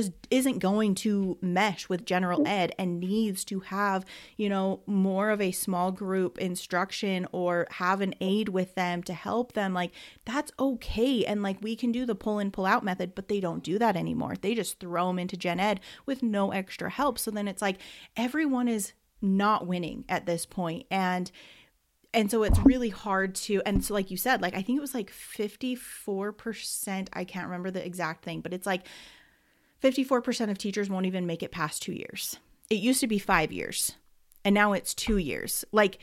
just isn't going to mesh with general ed and needs to have, you know, more of a small group instruction or have an aide with them to help them, like that's okay. And like we can do the pull in, pull out method, but they don't do that anymore. They just throw them into gen ed with no extra help. So then it's like everyone is not winning at this point. And And so it's really hard to, and so like you said, like I think it was like fifty-four percent, I can't remember the exact thing, but it's like fifty-four percent of teachers won't even make it past two years. It used to be five years and now it's two years. Like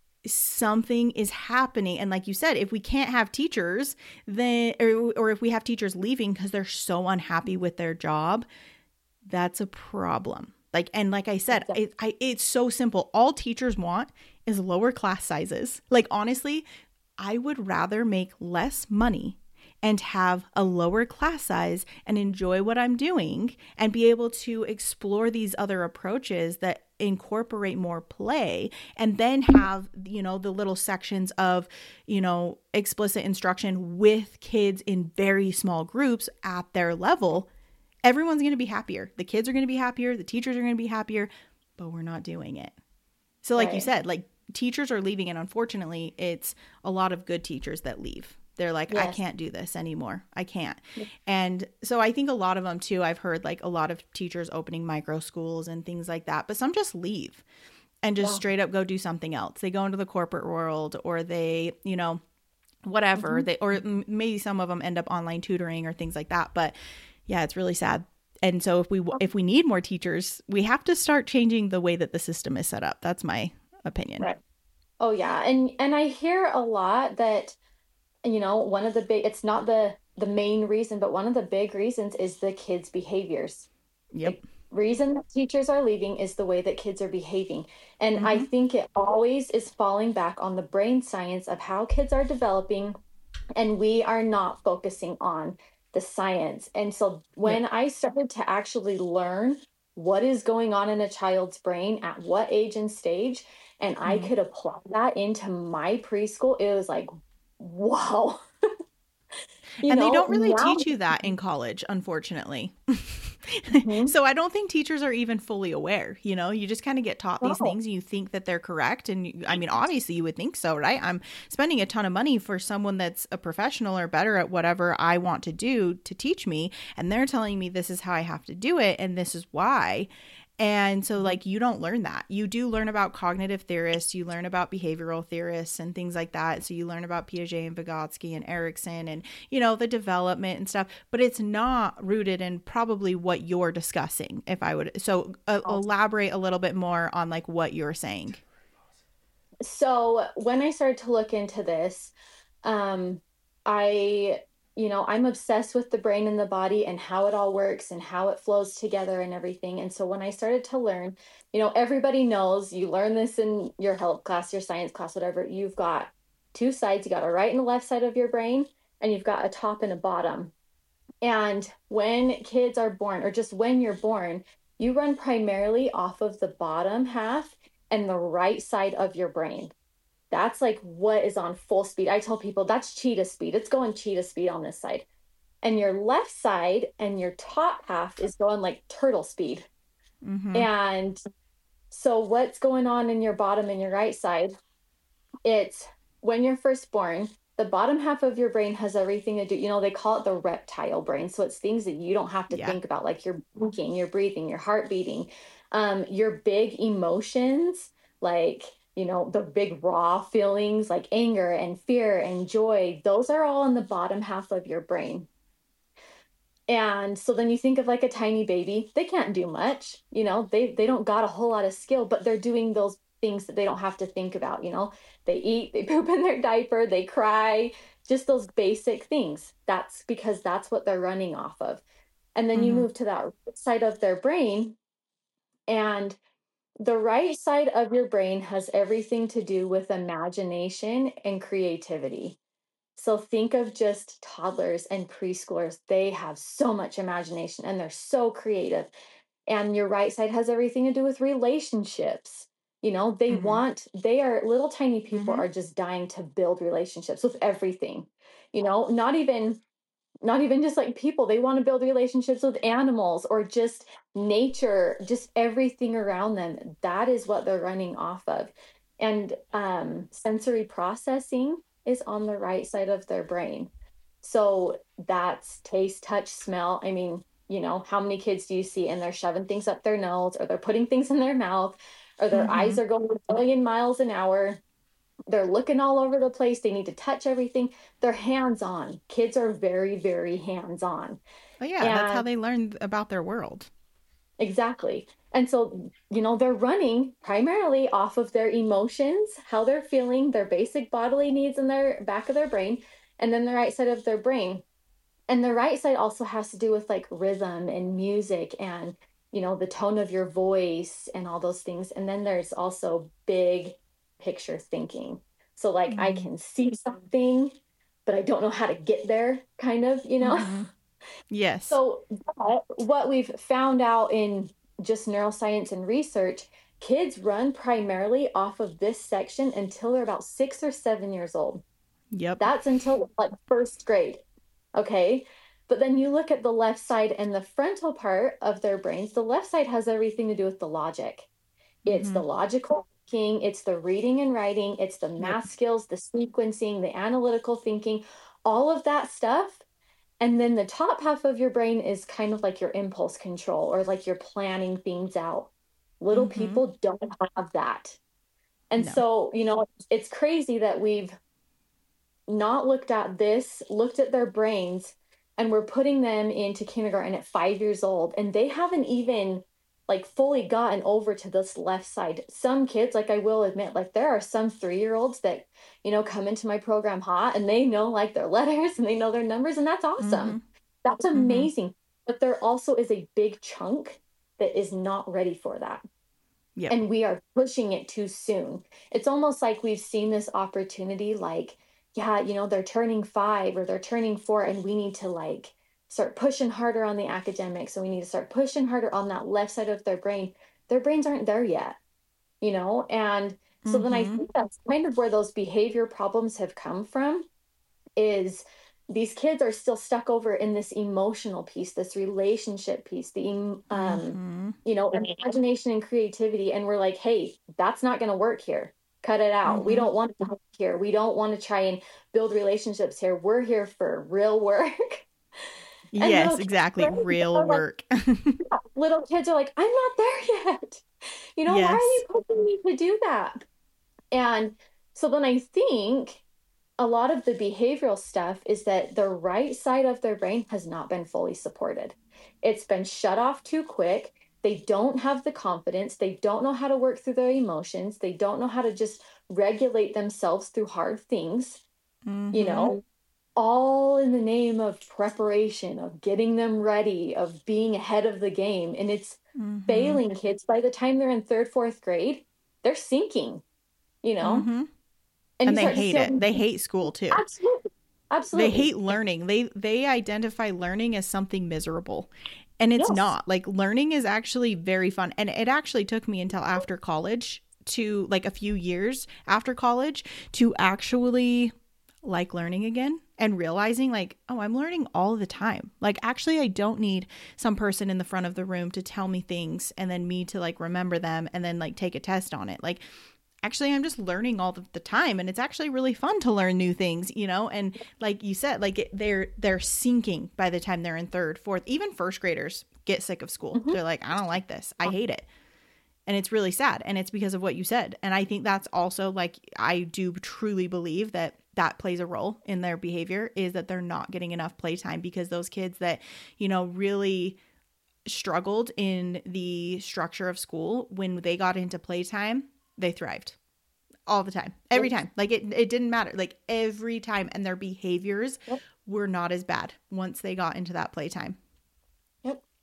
something is happening. And like you said, if we can't have teachers, then, or, or if we have teachers leaving because they're so unhappy with their job, that's a problem. Like, and like I said, it, I, it's so simple. All teachers want is lower class sizes. Like, honestly, I would rather make less money and have a lower class size and enjoy what I'm doing and be able to explore these other approaches that incorporate more play, and then have, you know, the little sections of, you know, explicit instruction with kids in very small groups at their level. Everyone's going to be happier. The kids are going to be happier. The teachers are going to be happier, but we're not doing it. So like right. you said, like teachers are leaving, and unfortunately it's a lot of good teachers that leave. They're like, yes. I can't do this anymore. I can't. Yes. And so I think a lot of them too, I've heard like a lot of teachers opening micro schools and things like that, but some just leave and just yeah. straight up go do something else. They go into the corporate world, or they, you know, whatever mm-hmm. they, or maybe some of them end up online tutoring or things like that. But yeah, it's really sad. And so if we if we need more teachers, we have to start changing the way that the system is set up. That's my opinion. Right. Oh yeah. And and I hear a lot that, you know, one of the big, it's not the the main reason, but one of the big reasons is the kids' behaviors. Yep. The reason that teachers are leaving is the way that kids are behaving. And mm-hmm. I think it always is falling back on the brain science of how kids are developing, and we are not focusing on the science. And so when yeah. I started to actually learn what is going on in a child's brain at what age and stage, and mm-hmm. I could apply that into my preschool, it was like, wow. and know, they don't really now- teach you that in college, unfortunately. Mm-hmm. So I don't think teachers are even fully aware. You know, you just kind of get taught these oh. things and you think that they're correct. And you, I mean, obviously you would think so, right? I'm spending a ton of money for someone that's a professional or better at whatever I want to do to teach me. And they're telling me this is how I have to do it, and this is why. And so like, you don't learn that. You do learn about cognitive theorists, you learn about behavioral theorists and things like that. So you learn about Piaget and Vygotsky and Erikson and, you know, the development and stuff, but it's not rooted in probably what you're discussing, if I would. So uh, elaborate a little bit more on like what you're saying. So when I started to look into this, um, I you know, I'm obsessed with the brain and the body and how it all works and how it flows together and everything. And so when I started to learn, you know, everybody knows, you learn this in your health class, your science class, whatever, you've got two sides. You got a right and a left side of your brain, and you've got a top and a bottom. And when kids are born, or just when you're born, you run primarily off of the bottom half and the right side of your brain. That's like what is on full speed. I tell people that's cheetah speed. It's going cheetah speed on this side. And your left side and your top half is going like turtle speed. Mm-hmm. And so what's going on in your bottom and your right side? It's when you're first born, the bottom half of your brain has everything to do. You know, they call it the reptile brain. So it's things that you don't have to yeah. think about, like your thinking, your breathing, your heart beating, um, your big emotions, like, you know, the big raw feelings like anger and fear and joy. Those are all in the bottom half of your brain. And so then you think of like a tiny baby, they can't do much, you know, they, they don't got a whole lot of skill, but they're doing those things that they don't have to think about. You know, they eat, they poop in their diaper, they cry, just those basic things. That's because that's what they're running off of. And then mm-hmm. you move to that side of their brain, and the right side of your brain has everything to do with imagination and creativity. So think of just toddlers and preschoolers. They have so much imagination and they're so creative. And your right side has everything to do with relationships. You know, they mm-hmm. want, they are little tiny people mm-hmm. are just dying to build relationships with everything. You know, not even not even just like people. They want to build relationships with animals or just nature, just everything around them. That is what they're running off of. And um, sensory processing is on the right side of their brain. So that's taste, touch, smell. I mean, you know, how many kids do you see and they're shoving things up their nose, or they're putting things in their mouth, or their Mm-hmm. eyes are going a million miles an hour. They're looking all over the place. They need to touch everything. They're hands on. Kids are very, very hands on. Oh yeah, that's how And they learn about their world. exactly. And so, you know, they're running primarily off of their emotions, how they're feeling, their basic bodily needs in their back of their brain, and then the right side of their brain. And the right side also has to do with like rhythm and music and, you know, the tone of your voice and all those things. And then there's also big picture thinking. So like I Mm-hmm. can see something, but I don't know how to get there, kind of, you know? Mm-hmm. Yes. So but what we've found out in just neuroscience and research, kids run primarily off of this section until they're about six or seven years old. Yep. That's until like first grade. Okay. But then you look at the left side and the frontal part of their brains, the left side has everything to do with the logic. It's Mm-hmm. the logical thinking, it's the reading and writing, it's the Yep. math skills, the sequencing, the analytical thinking, all of that stuff. And then the top half of your brain is kind of like your impulse control, or like you're planning things out. Little Mm-hmm. people don't have that. And No. so, you know, it's crazy that we've not looked at this, looked at their brains, and we're putting them into kindergarten at five years old, and they haven't even like fully gotten over to this left side. Some kids, like I will admit, like there are some three-year-olds that, you know, come into my program hot and they know like their letters and they know their numbers, and that's Mm-hmm. awesome. That's Mm-hmm. amazing. But there also is a big chunk that is not ready for that. Yep. And we are pushing it too soon. It's almost like we've seen this opportunity, like, yeah, you know, they're turning five or they're turning four, and we need to like start pushing harder on the academics. And we need to start pushing harder on that left side of their brain. Their brains aren't there yet, you know? And so then I Mm-hmm. think that's kind of where those behavior problems have come from, is these kids are still stuck over in this emotional piece, this relationship piece, the um, Mm-hmm. you know, imagination and creativity. And we're like, hey, that's not going to work here. Cut it out. We Mm-hmm. don't want to work here. We don't want to try and build relationships here. We're here for real work. And Yes, little kids exactly. Real are like, work. little kids are like, I'm not there yet. You know, why are Yes. you pushing me to do that? And so then I think a lot of the behavioral stuff is that the right side of their brain has not been fully supported. It's been shut off too quick. They don't have the confidence. They don't know how to work through their emotions. They don't know how to just regulate themselves through hard things, you Mm-hmm. know, all in the name of preparation, of getting them ready, of being ahead of the game. And it's Mm-hmm. failing kids. By the time they're in third, fourth grade, they're sinking, you know, Mm-hmm. and you And they start to hate see all it. They these- hate school too. absolutely, They absolutely. hate learning. They they identify learning as something miserable. And it's Yes. not. Like learning is actually very fun. And it actually took me until after college, to like a few years after college, to actually like learning again and realizing like, oh, I'm learning all the time. Like actually I don't need some person in the front of the room to tell me things and then me to like remember them and then like take a test on it. Like actually I'm just learning all the time, and it's actually really fun to learn new things, you know. And like you said, like it, they're they're sinking by the time they're in third, fourth. Even first graders get sick of school. Mhm. They're like, I don't like this, I hate it. And it's really sad, and it's because of what you said. And I think that's also like, I do truly believe that that plays a role in their behavior, is that they're not getting enough playtime, because those kids that, you know, really struggled in the structure of school, when they got into playtime, they thrived all the time, every Yep. time. Like it, it didn't matter, like every time. And their behaviors Yep. were not as bad once they got into that playtime. Yep.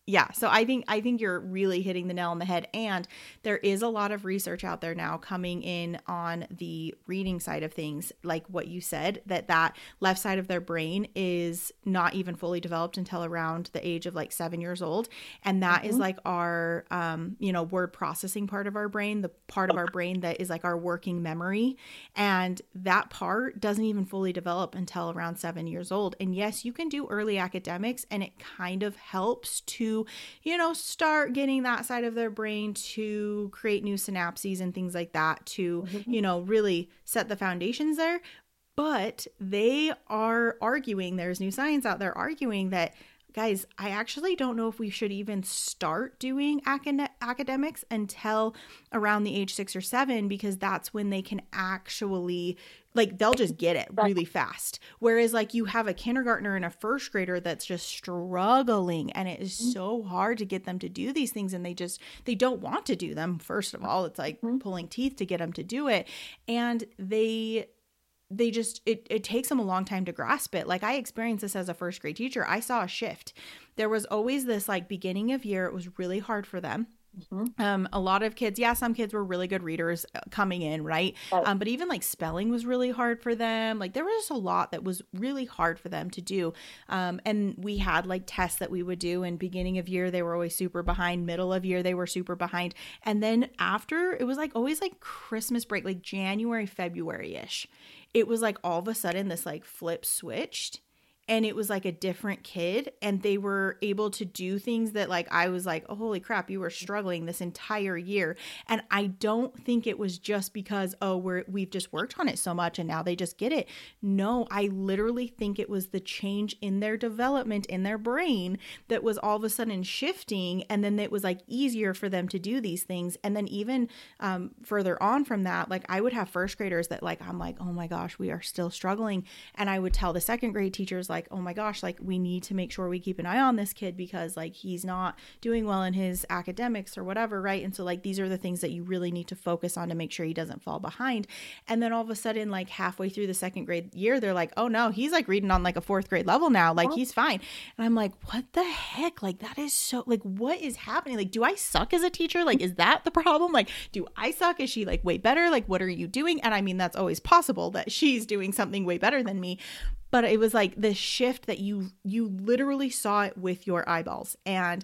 Yeah, so I think I think you're really hitting the nail on the head. And there is a lot of research out there now coming in on the reading side of things, like what you said, that that left side of their brain is not even fully developed until around the age of like seven years old. And that mm-hmm. is like our, um, you know, word processing part of our brain, the part of our brain that is like our working memory. And that part doesn't even fully develop until around seven years old. And yes, you can do early academics and it kind of helps to, you know, start getting that side of their brain to create new synapses and things like that to, mm-hmm. you know, really set the foundations there. But they are arguing, there's new science out there arguing that, guys, I actually don't know if we should even start doing acad- academics until around the age six or seven, because that's when they can actually, like, they'll just get it really fast. Whereas, like, you have a kindergartner and a first grader that's just struggling, and it is so hard to get them to do these things, and they just, they don't want to do them. First of all, it's like pulling teeth to get them to do it. And they... they just, it, it takes them a long time to grasp it. Like I experienced this as a first grade teacher. I saw a shift. There was always this like beginning of year. It was really hard for them. Mm-hmm. Um, a lot of kids, yeah, some kids were really good readers coming in, right? right. Um, but even like spelling was really hard for them. Like there was just a lot that was really hard for them to do. Um, and we had like tests that we would do, and beginning of year, they were always super behind. Middle of year, they were super behind. And then after, it was like always like Christmas break, like January, February-ish. It was like all of a sudden this like flip switched. And it was like a different kid, and they were able to do things that like, I was like, oh, holy crap, you were struggling this entire year. And I don't think it was just because, oh, we're, we've just worked on it so much and now they just get it. No, I literally think it was the change in their development in their brain that was all of a sudden shifting. And then it was like easier for them to do these things. And then even um, further on from that, like I would have first graders that like, I'm like, oh my gosh, we are still struggling. And I would tell the second grade teachers like, like, oh my gosh, like we need to make sure we keep an eye on this kid because like he's not doing well in his academics or whatever, right? And so like these are the things that you really need to focus on to make sure he doesn't fall behind. And then all of a sudden, like halfway through the second grade year, they're like, oh no, he's like reading on like a fourth grade level now, like he's fine. And I'm like, what the heck? Like that is so, like what is happening? Like, do I suck as a teacher? Like, is that the problem? Like, do I suck? Is she like way better? Like, what are you doing? And I mean, that's always possible that she's doing something way better than me. But it was like this shift that you you literally saw it with your eyeballs. And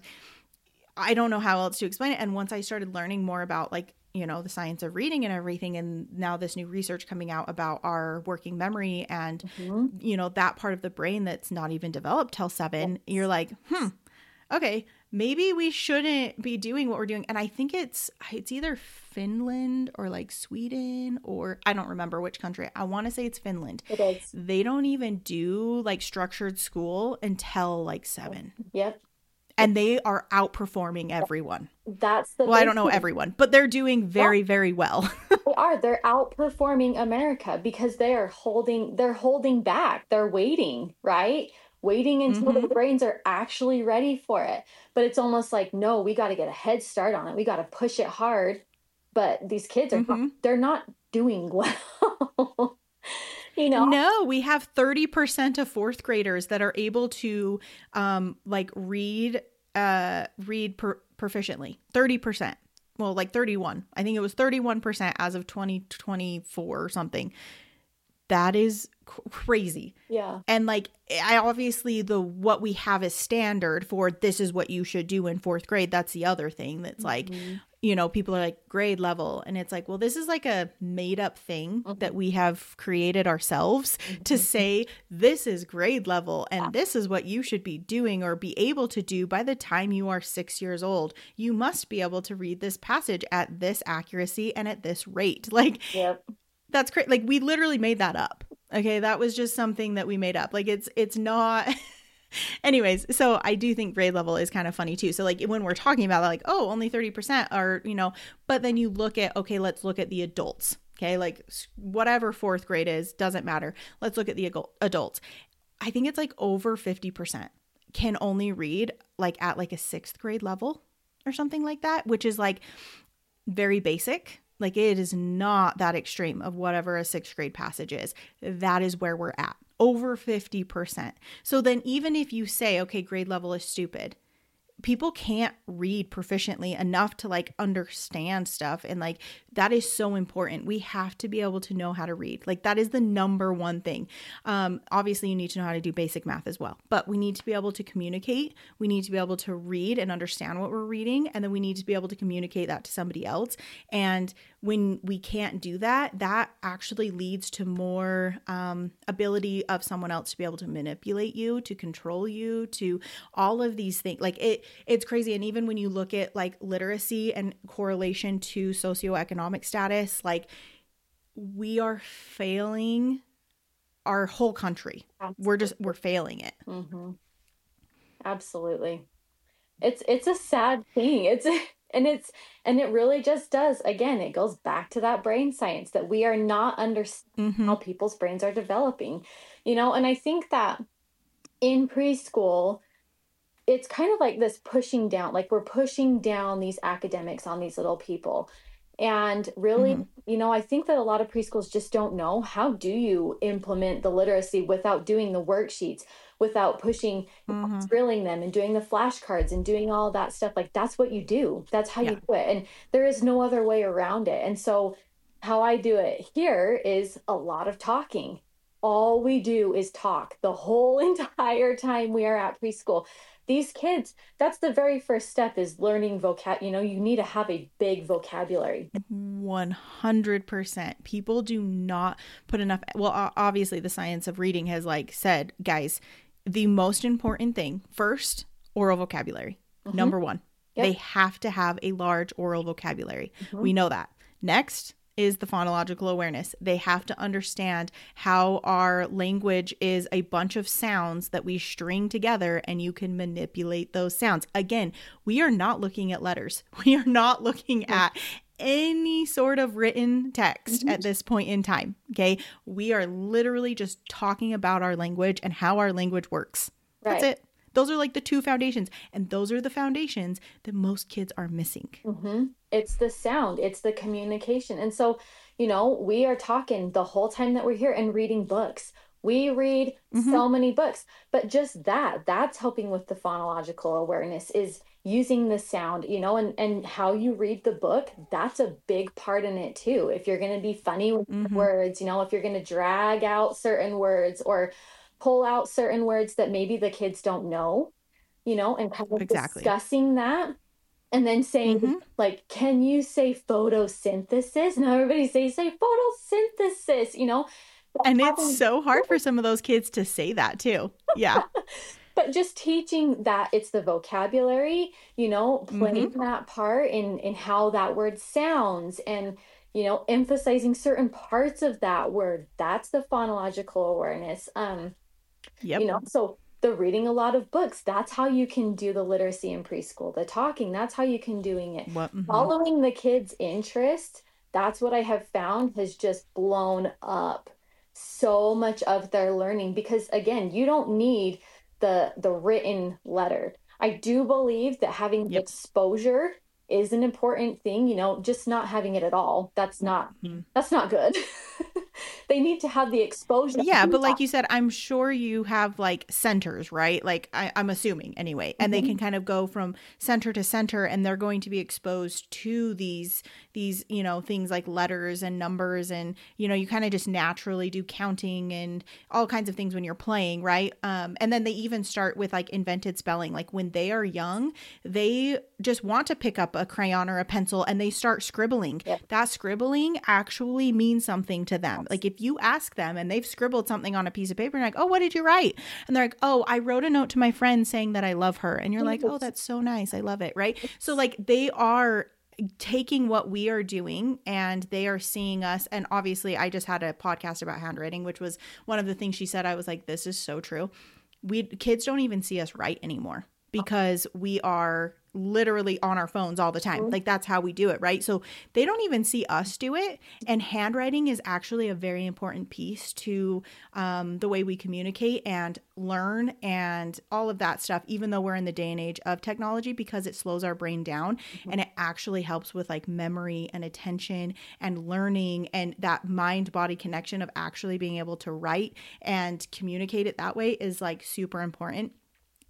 I don't know how else to explain it. And once I started learning more about like, you know, the science of reading and everything, and now this new research coming out about our working memory and, mm-hmm. you know, that part of the brain that's not even developed till seven, yes. You're like, hmm, okay, maybe we shouldn't be doing what we're doing. And I think it's it's either Finland or like Sweden, or I don't remember which country. I want to say it's Finland. It is. They don't even do like structured school until like seven. Yep. And they are outperforming everyone. That's the well, I don't know everyone, but they're doing very, yeah. very well. They are. They're outperforming America because they are holding. They're holding back. They're waiting, right? Waiting until mm-hmm. their brains are actually ready for it. But it's almost like, no, we got to get a head start on it. We got to push it hard. But these kids are mm-hmm. not, they're not doing well. You know? No, we have thirty percent of fourth graders that are able to um, like read, uh, read per- proficiently. thirty percent. Well, like thirty-one. I think it was thirty-one percent as of twenty twenty-four or something. That is c- crazy. Yeah. And like, I obviously the, what we have as standard for this is what you should do in fourth grade. That's the other thing that's mm-hmm. like, you know, people are like grade level. And it's like, well, this is like a made up thing mm-hmm. that we have created ourselves mm-hmm. to say, this is grade level and yeah. this is what you should be doing or be able to do by the time you are six years old. You must be able to read this passage at this accuracy and at this rate. Like, yep. That's great. Like we literally made that up. Okay. That was just something that we made up. Like it's, it's not anyways. So I do think grade level is kind of funny too. So like when we're talking about like, oh, only thirty percent are, you know, but then you look at, okay, let's look at the adults. Okay. Like whatever fourth grade is, doesn't matter. Let's look at the adults. I think it's like over fifty percent can only read like at like a sixth grade level or something like that, which is like very basic. Like it is not that extreme of whatever a sixth grade passage is. That is where we're at, over fifty percent. So then even if you say, okay, grade level is stupid, people can't read proficiently enough to like understand stuff. And like, that is so important. We have to be able to know how to read. Like, that is the number one thing. Um, obviously you need to know how to do basic math as well, but we need to be able to communicate. We need to be able to read and understand what we're reading. And then we need to be able to communicate that to somebody else. And when we can't do that, that actually leads to more um, ability of someone else to be able to manipulate you, to control you, to all of these things. Like it, it's crazy. And even when you look at like literacy and correlation to socioeconomic status, like we are failing our whole country. Absolutely. We're just, we're failing it. Mm-hmm. Absolutely. It's, it's a sad thing. It's And it's, and it really just does, again, it goes back to that brain science that we are not understanding mm-hmm. how people's brains are developing, you know? And I think that in preschool, it's kind of like this pushing down, like we're pushing down these academics on these little people. And really, mm-hmm. you know, I think that a lot of preschools just don't know, how do you implement the literacy without doing the worksheets, without pushing, mm-hmm. drilling them and doing the flashcards and doing all that stuff. Like that's what you do. That's how yeah. you do it. And there is no other way around it. And so how I do it here is a lot of talking. All we do is talk the whole entire time we are at preschool. These kids, that's the very first step, is learning vocab. You know, you need to have a big vocabulary. one hundred percent. People do not put enough. Well, obviously the science of reading has like said, guys, the most important thing first, oral vocabulary. Mm-hmm. Number one, yep. They have to have a large oral vocabulary. Mm-hmm. We know that. Next is the phonological awareness. They have to understand how our language is a bunch of sounds that we string together, and you can manipulate those sounds. Again, we are not looking at letters. We are not looking at any sort of written text mm-hmm. at this point in time. Okay. We are literally just talking about our language and how our language works. Right. That's it. Those are like the two foundations. And those are the foundations that most kids are missing. Mm-hmm. It's the sound. It's the communication. And so, you know, we are talking the whole time that we're here and reading books. We read mm-hmm. so many books, but just that, that's helping with the phonological awareness, is using the sound, you know, and, and how you read the book. That's a big part in it too. If you're going to be funny with mm-hmm. words, you know, if you're going to drag out certain words or pull out certain words that maybe the kids don't know, you know, and kind of exactly. discussing that. And then saying, mm-hmm. like, can you say photosynthesis? And everybody say, say photosynthesis, you know. But and having... it's so hard for some of those kids to say that too. Yeah. But just teaching that it's the vocabulary, you know, playing mm-hmm. that part in, in how that word sounds, and, you know, emphasizing certain parts of that word. That's the phonological awareness. Um, yep. You know, so the reading a lot of books, that's how you can do the literacy in preschool. The talking, that's how you can doing it. What? Mm-hmm. Following the kids' interest, that's what I have found has just blown up so much of their learning. Because again, you don't need the the written letter. I do believe that having yep. exposure is an important thing, you know, just not having it at all. That's not, mm-hmm. that's not good. They need to have the exposure. Yeah. But like you said, I'm sure you have like centers, right? Like I, I'm assuming anyway, and mm-hmm. they can kind of go from center to center, and they're going to be exposed to these, these, you know, things like letters and numbers, and, you know, you kind of just naturally do counting and all kinds of things when you're playing. Right. Um, and then they even start with like invented spelling. Like when they are young, they just want to pick up a crayon or a pencil and they start scribbling. Yep. That scribbling actually means something to them. Like if you ask them and they've scribbled something on a piece of paper and you're like, oh, what did you write? And they're like, oh, I wrote a note to my friend saying that I love her. And you're like, oh, that's so nice. I love it. Right. So like they are taking what we are doing and they are seeing us. And obviously I just had a podcast about handwriting, which was one of the things she said. I was like, this is so true. We kids don't even see us write anymore because we are literally on our phones all the time. Like that's how we do it, right? So they don't even see us do it. And handwriting is actually a very important piece to um, the way we communicate and learn and all of that stuff, even though we're in the day and age of technology, because it slows our brain down mm-hmm. and it actually helps with like memory and attention and learning and that mind-body connection of actually being able to write and communicate it that way is like super important.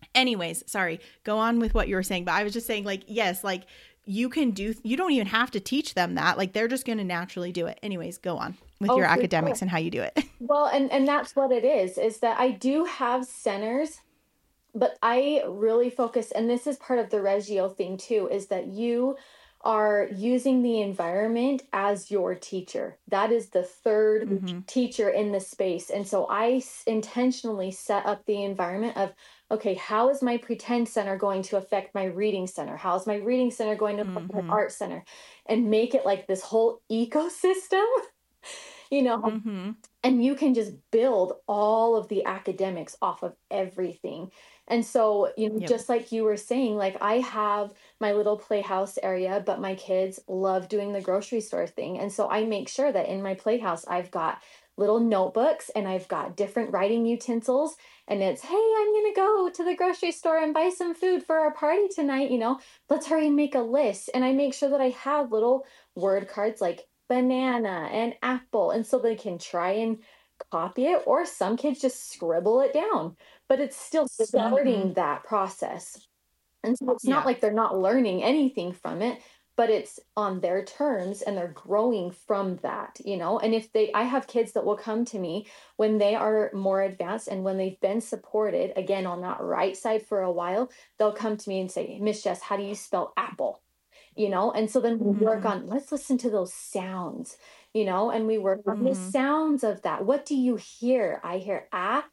Anyways, sorry, go on with what you were saying. But I was just saying, like, yes, like you can do, you don't even have to teach them that. Like they're just going to naturally do it. Anyways, go on with Oh, your for academics sure. and how you do it. Well, and and that's what it is, is that I do have centers, but I really focus, and this is part of the Reggio thing too, is that you are using the environment as your teacher. That is the third Mm-hmm. teacher in the space. And so I s- intentionally set up the environment of, okay, how is my pretend center going to affect my reading center? How is my reading center going to affect my Mm-hmm. art center? And make it like this whole ecosystem, you know, Mm-hmm. and you can just build all of the academics off of everything. And so, you know, Yep. just like you were saying, like I have my little playhouse area, but my kids love doing the grocery store thing. And so I make sure that in my playhouse, I've got little notebooks and I've got different writing utensils. And it's, hey, I'm going to go to the grocery store and buy some food for our party tonight. You know, let's hurry and make a list. And I make sure that I have little word cards like banana and apple. And so they can try and copy it, or some kids just scribble it down, but it's still Mm-hmm. starting that process. And so it's not Yeah. like they're not learning anything from it, but it's on their terms and they're growing from that, you know? And if they, I have kids that will come to me when they are more advanced and when they've been supported, again, on that right side for a while, they'll come to me and say, Miss Jess, how do you spell apple? You know, and so then we work Mm-hmm. on, let's listen to those sounds, you know, and we work on the Mm-hmm. sounds of that. What do you hear? I hear ah,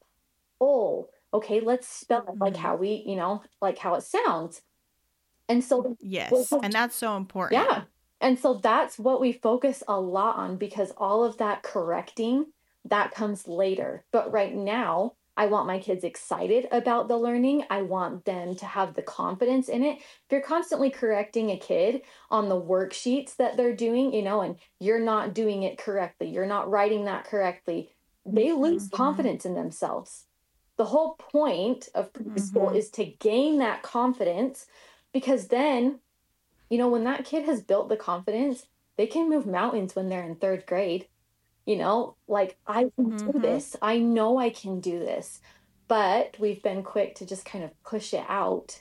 oh, okay, let's spell it like Mm-hmm. how we, you know, like how it sounds. And so, Yes. And that's so important. yeah. And so that's what we focus a lot on, because all of that correcting, that comes later. But right now, I want my kids excited about the learning. I want them to have the confidence in it. If you're constantly correcting a kid on the worksheets that they're doing, you know, and you're not doing it correctly, you're not writing that correctly, they lose Mm-hmm. confidence in themselves. The whole point of preschool Mm-hmm. is to gain that confidence, because then, you know, when that kid has built the confidence, they can move mountains when they're in third grade. You know, like, I can do Mm-hmm. this. I know I can do this. But we've been quick to just kind of push it out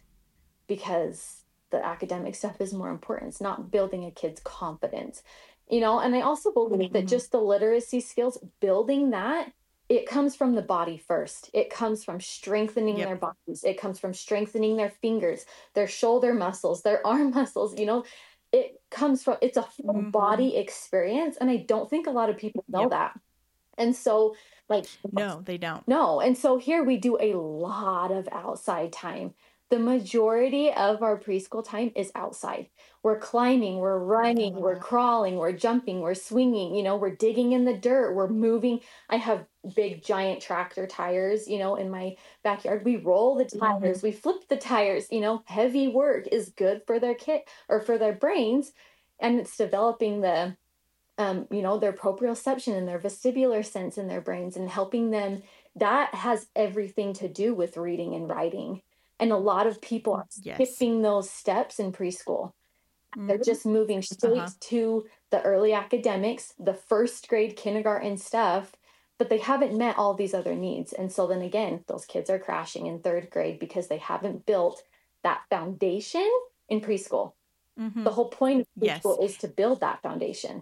because the academic stuff is more important. It's not building a kid's confidence, you know. And I also believe that Mm-hmm. just the literacy skills, building that, it comes from the body first. It comes from strengthening Yep. their bodies. It comes from strengthening their fingers, their shoulder muscles, their arm muscles, you know. It comes from, it's a full Mm-hmm. body experience. And I don't think a lot of people know Yep. that. And so, like, No, they don't. no. And so here we do a lot of outside time. The majority of our preschool time is outside. We're climbing, we're I running, love we're that. crawling, we're jumping, we're swinging, you know, we're digging in the dirt, we're moving. I have big giant tractor tires, you know, in my backyard. We roll the Mm-hmm. tires, we flip the tires, you know, heavy work is good for their kit or for their brains. And it's developing the um, you know, their proprioception and their vestibular sense in their brains, and helping them. That has everything to do with reading and writing. And a lot of people are Yes. skipping those steps in preschool. They're Mm-hmm. just moving Uh-huh. straight to the early academics, the first grade kindergarten stuff, but they haven't met all these other needs. And so then again, those kids are crashing in third grade because they haven't built that foundation in preschool. Mm-hmm. The whole point of Yes. preschool is to build that foundation.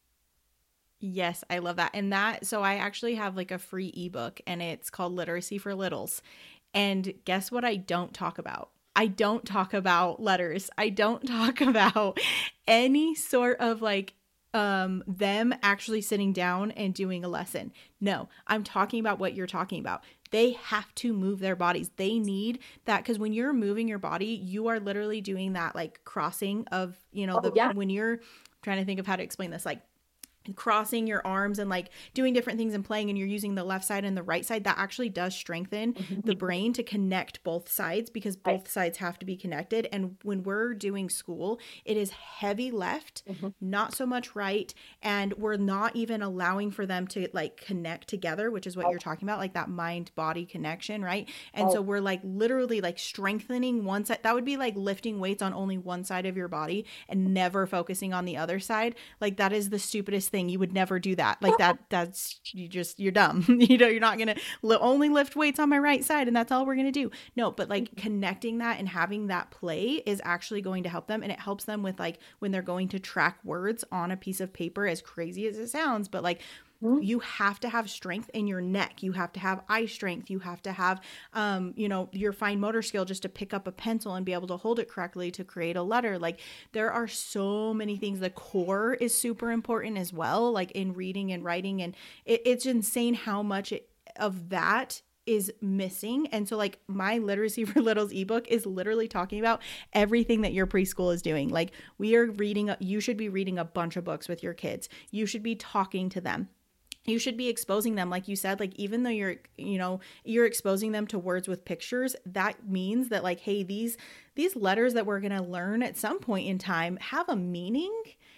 Yes, I love that. And that, so I actually have like a free ebook and it's called Literacy for Littles. And guess what I don't talk about? I don't talk about letters. I don't talk about any sort of like um them actually sitting down and doing a lesson. No, I'm talking about what you're talking about. They have to move their bodies. They need that, because when you're moving your body, you are literally doing that like crossing of, you know, Oh, the yeah. when you're trying to think of how to explain this, like crossing your arms and like doing different things and playing, and you're using the left side and the right side, that actually does strengthen the Mhm. brain to connect both sides, because Right. both sides have to be connected. And when we're doing school, it is heavy left, Mhm. not so much right, and we're not even allowing for them to like connect together, which is what Right. you're talking about, like that mind body connection, right? And Right. so we're like literally like strengthening one side. That would be like lifting weights on only one side of your body and never focusing on the other side. Like that is the stupidest thing. You would never do that. Like that, that's, you just, you're dumb. You know, you're not going to li- only lift weights on my right side and that's all we're going to do. No, but like connecting that and having that play is actually going to help them. And it helps them with like when they're going to track words on a piece of paper, as crazy as it sounds, but like, you have to have strength in your neck. You have to have eye strength. You have to have, um, you know, your fine motor skill just to pick up a pencil and be able to hold it correctly to create a letter. Like there are so many things. The core is super important as well, like in reading and writing. And it, it's insane how much it, of that is missing. And so like my Literacy for Littles ebook is literally talking about everything that your preschool is doing. Like we are reading, you should be reading a bunch of books with your kids. You should be talking to them. You should be exposing them, like you said, like even though you're, you know, you're exposing them to words with pictures, that means that like, hey, these, these letters that we're going to learn at some point in time have a meaning.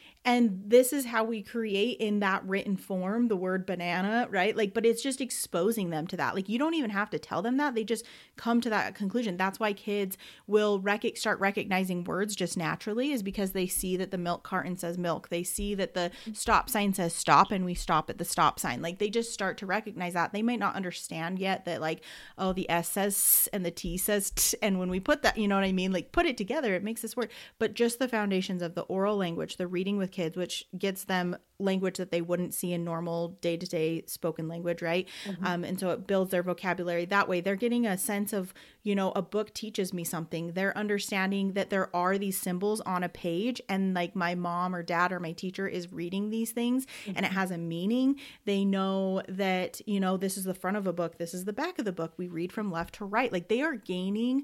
And this is how we create in that written form the word banana, right? Like, but it's just exposing them to that. Like, you don't even have to tell them that. They just come to that conclusion. That's why kids will rec- start recognizing words just naturally, is because they see that the milk carton says milk. They see that the stop sign says stop and we stop at the stop sign. Like, they just start to recognize that. They might not understand yet that like, oh, the S says S and the T says T. And when we put that, you know what I mean? Like, put it together, it makes this word. But just the foundations of the oral language, the reading with kids, which gets them language that they wouldn't see in normal day-to-day spoken language, right? Mm-hmm. Um, and so it builds their vocabulary that way. They're getting a sense of, you know, a book teaches me something. They're understanding that there are these symbols on a page and like my mom or dad or my teacher is reading these things mm-hmm. and it has a meaning. They know that, you know, this is the front of a book. This is the back of the book. We read from left to right. Like they are gaining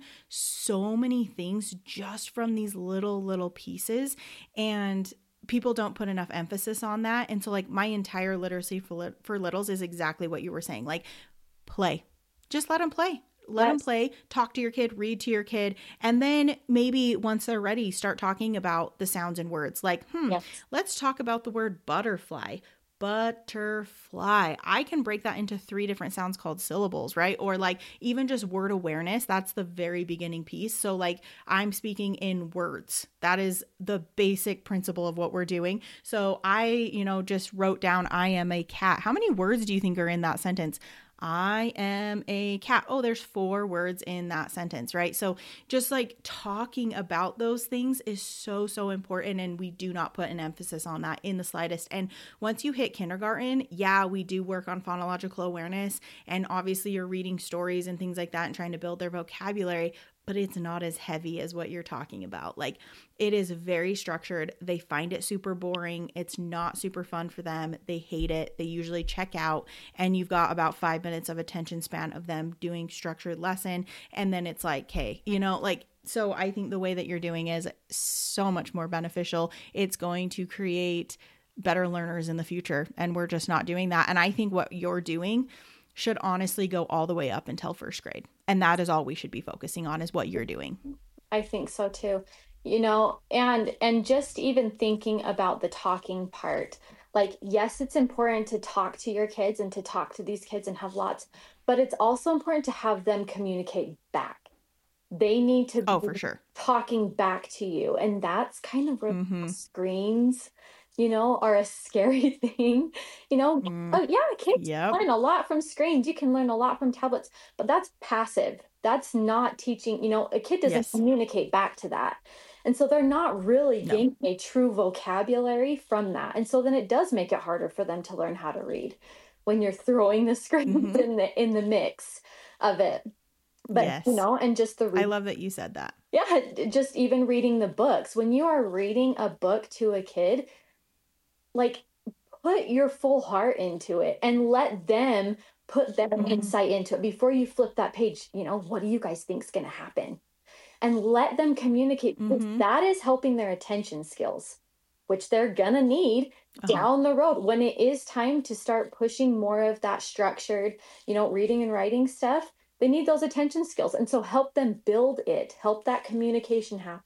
so many things just from these little, little pieces. And people don't put enough emphasis on that. And so like my entire Literacy for, for Littles is exactly what you were saying. Like play, just let them play, let yes. them play, talk to your kid, read to your kid. And then maybe once they're ready, start talking about the sounds and words like, hmm, yes. let's talk about the word butterfly. Butterfly. I can break that into three different sounds called syllables, right? Or like even just word awareness. That's the very beginning piece. So like I'm speaking in words. That is the basic principle of what we're doing. So I, you know, just wrote down, I am a cat. How many words do you think are in that sentence? I am a cat. Oh, there's four words in that sentence, right? So just like talking about those things is so, so important. And we do not put an emphasis on that in the slightest. And once you hit kindergarten, yeah, we do work on phonological awareness. And obviously you're reading stories and things like that and trying to build their vocabulary, but it's not as heavy as what you're talking about. Like it is very structured. They find it super boring. It's not super fun for them. They hate it. They usually check out and you've got about five minutes of attention span of them doing structured lesson. And then it's like, hey, you know, like, so I think the way that you're doing is so much more beneficial. It's going to create better learners in the future. And we're just not doing that. And I think what you're doing should honestly go all the way up until first grade. And that is all we should be focusing on is what you're doing. I think so too. You know, and and just even thinking about the talking part, like, yes, it's important to talk to your kids and to talk to these kids and have lots, but it's also important to have them communicate back. They need to oh, be for sure. talking back to you. And that's kind of where mm-hmm. screens, you know, are a scary thing, you know. Mm. Oh yeah, kids yep. learn a lot from screens. You can learn a lot from tablets, but that's passive. That's not teaching, you know, a kid doesn't yes. communicate back to that. And so they're not really no. gaining a true vocabulary from that. And so then it does make it harder for them to learn how to read when you're throwing the screens mm-hmm. in the in the mix of it. But, yes. you know, and just the... Re- I love that you said that. Yeah, just even reading the books. When you are reading a book to a kid, like, put your full heart into it and let them put their mm-hmm. insight into it. Before you flip that page, you know, what do you guys think is going to happen? And let them communicate. Mm-hmm. Because that is helping their attention skills, which they're going to need uh-huh. down the road when it is time to start pushing more of that structured, you know, reading and writing stuff. They need those attention skills. And so help them build it, help that communication happen.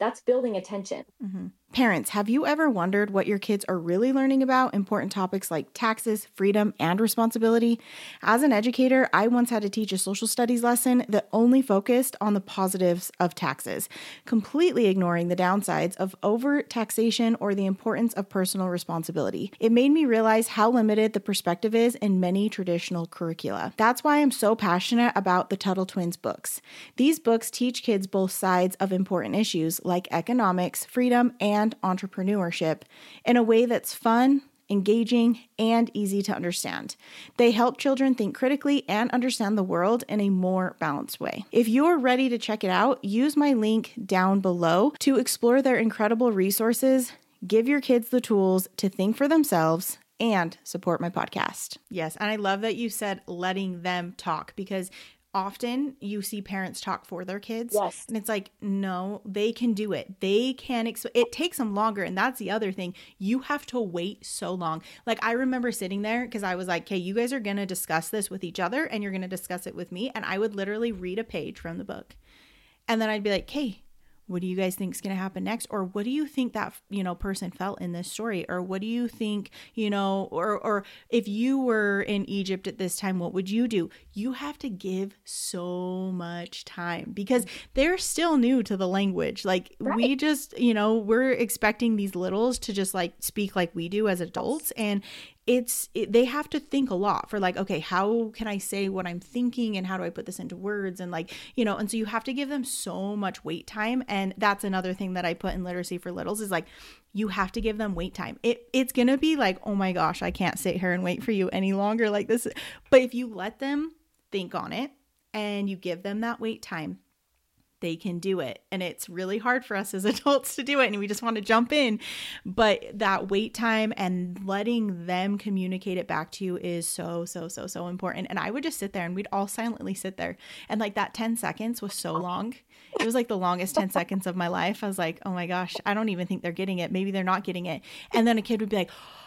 That's building attention. Mm-hmm. Parents, have you ever wondered what your kids are really learning about important topics like taxes, freedom, and responsibility? As an educator, I once had to teach a social studies lesson that only focused on the positives of taxes, completely ignoring the downsides of overt taxation or the importance of personal responsibility. It made me realize how limited the perspective is in many traditional curricula. That's why I'm so passionate about the Tuttle Twins books. These books teach kids both sides of important issues like economics, freedom, and entrepreneurship in a way that's fun, engaging, and easy to understand. They help children think critically and understand the world in a more balanced way. If you're ready to check it out, use my link down below to explore their incredible resources, give your kids the tools to think for themselves, and support my podcast. Yes, and I love that you said letting them talk, because often you see parents talk for their kids. Yes. And it's like, no, they can do it. They can, exp- it takes them longer. And that's the other thing. You have to wait so long. Like I remember sitting there because I was like, okay, you guys are going to discuss this with each other and you're going to discuss it with me. And I would literally read a page from the book. And then I'd be like, hey, what do you guys think is going to happen next? Or what do you think that, you know, person felt in this story? Or what do you think, you know, or, or if you were in Egypt at this time, what would you do? You have to give so much time because they're still new to the language. Like right. we just, you know, we're expecting these littles to just like speak like we do as adults. And it's, it, they have to think a lot for like, okay, how can I say what I'm thinking and how do I put this into words? And like, you know, and so you have to give them so much wait time. And that's another thing that I put in Literacy for Littles is like, you have to give them wait time. It It's going to be like, oh my gosh, I can't sit here and wait for you any longer like this. But if you let them think on it and you give them that wait time, they can do it. And it's really hard for us as adults to do it. And we just want to jump in. But that wait time and letting them communicate it back to you is so, so, so, so important. And I would just sit there and we'd all silently sit there. And like that ten seconds was so long. It was like the longest ten seconds of my life. I was like, oh my gosh, I don't even think they're getting it. Maybe they're not getting it. And then a kid would be like,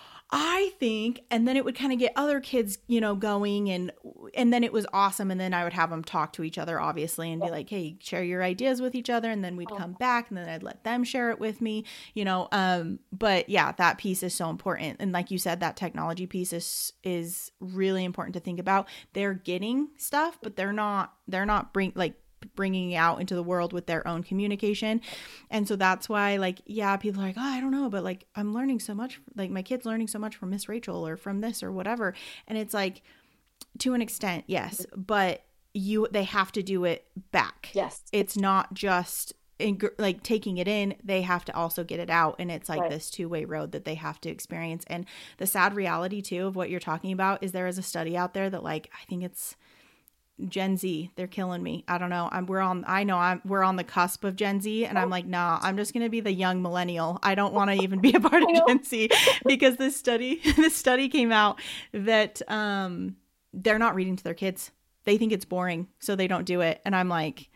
I think, and then it would kind of get other kids, you know, going and, and then it was awesome. And then I would have them talk to each other, obviously, and be like, hey, share your ideas with each other. And then we'd come back and then I'd let them share it with me, you know, um, but yeah, that piece is so important. And like you said, that technology piece is, is really important to think about. They're getting stuff, but they're not, they're not bring like, bringing out into the world with their own communication. And so that's why like, yeah, people are like, oh, I don't know, but like, I'm learning so much, like my kid's learning so much from Miss Rachel or from this or whatever. And it's like, to an extent, yes, but you, they have to do it back. Yes. It's not just in, like taking it in, they have to also get it out. And it's like right. this two-way road that they have to experience. And the sad reality too of what you're talking about is there is a study out there that like, I think it's Gen Z, they're killing me. I don't know. I'm we're on I know I'm we're on the cusp of Gen Z and I'm like, nah, I'm just gonna be the young millennial. I don't want to even be a part of Gen Z because this study this study came out that um they're not reading to their kids. They think it's boring, so they don't do it. And I'm like,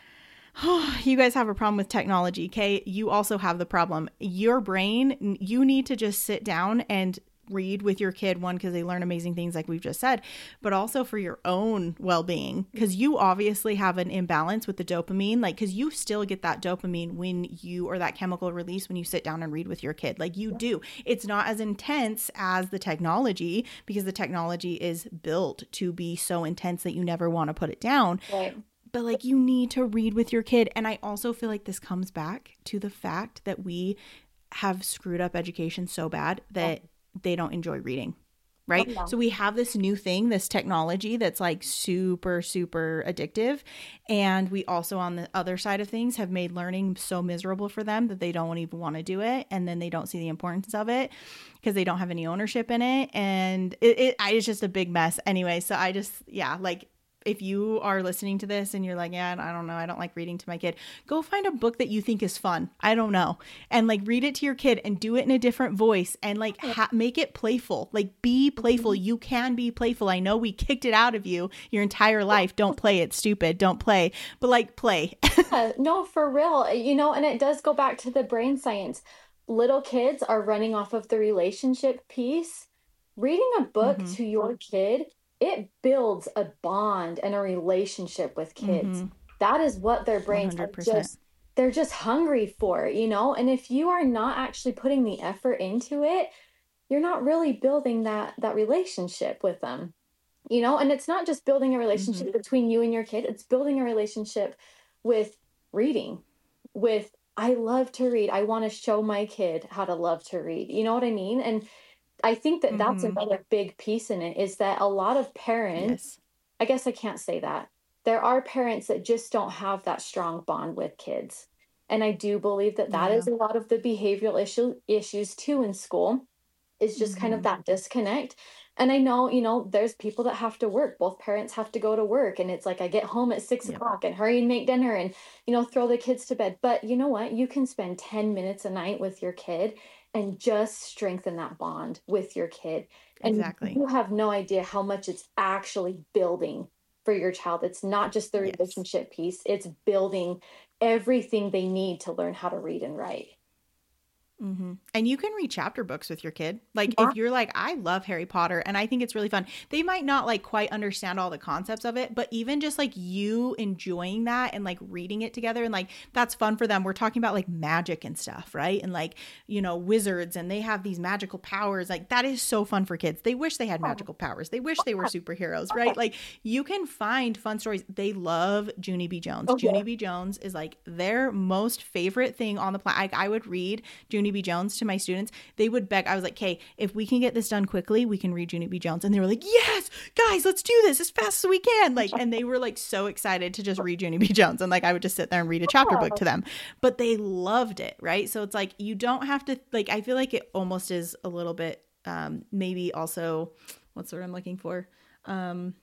oh, you guys have a problem with technology, okay? You also have the problem. Your brain, you need to just sit down and read with your kid, one, because they learn amazing things like we've just said, but also for your own well-being, because you obviously have an imbalance with the dopamine, like because you still get that dopamine when you, or that chemical release when you sit down and read with your kid, like you do. It's not as intense as the technology because the technology is built to be so intense that you never want to put it down. Right. But like you need to read with your kid. And I also feel like this comes back to the fact that we have screwed up education so bad that oh. they don't enjoy reading, right? Oh, yeah. So we have this new thing, this technology that's like super, super addictive. And we also on the other side of things have made learning so miserable for them that they don't even want to do it. And then they don't see the importance of it because they don't have any ownership in it. And it, it it's just a big mess anyway. So I just, yeah, like if you are listening to this and you're like, yeah, I don't know, I don't like reading to my kid, go find a book that you think is fun. I don't know. And like read it to your kid and do it in a different voice and like ha- make it playful, like be playful. You can be playful. I know we kicked it out of you your entire life. Don't play it, stupid. Don't play, but like play. uh, no, for real. You know, and it does go back to the brain science. Little kids are running off of the relationship piece. Reading a book mm-hmm. to your kid, it builds a bond and a relationship with kids. Mm-hmm. That is what their brains one hundred percent are just they're just hungry for, you know? And if you are not actually putting the effort into it, you're not really building that that relationship with them. You know, and it's not just building a Mm-hmm. relationship between you and your kid, it's building a relationship with reading, with I love to read. I want to show my kid how to love to read. You know what I mean? And I think that that's Mm-hmm. another big piece in it is that a lot of parents, Yes. I guess I can't say that. There are parents that just don't have that strong bond with kids. And I do believe that that Yeah. is a lot of the behavioral issue issues too in school is just kind of Mm-hmm. that disconnect. And I know, you know, there's people that have to work. Both parents have to go to work. And it's like, I get home at six Yep. o'clock and hurry and make dinner and, you know, throw the kids to bed. But you know what? You can spend ten minutes a night with your kid and just strengthen that bond with your kid. And Exactly. you have no idea how much it's actually building for your child. It's not just the Yes. relationship piece, it's building everything they need to learn how to read and write. Mm-hmm. And you can read chapter books with your kid. Like Yeah. if you're like, I love Harry Potter and I think it's really fun. They might not like quite understand all the concepts of it, but even just like you enjoying that and like reading it together and like that's fun for them. We're talking about like magic and stuff, right? And like, you know, wizards and they have these magical powers. Like that is so fun for kids. They wish they had magical powers. They wish they were superheroes, right? Like you can find fun stories. They love Junie B. Jones. Okay. Junie B. Jones is like their most favorite thing on the planet. Like, I would read Junie B. Jones to my students. They would beg. I was like, "Okay, if we can get this done quickly, we can read Junie B. Jones." And they were like, "Yes, guys, let's do this as fast as we can!" Like, and they were like so excited to just read Junie B. Jones. And like, I would just sit there and read a chapter book to them. But they loved it, right? So it's like you don't have to like. I feel like it almost is a little bit, um, maybe also, what's the word I'm looking for? Um,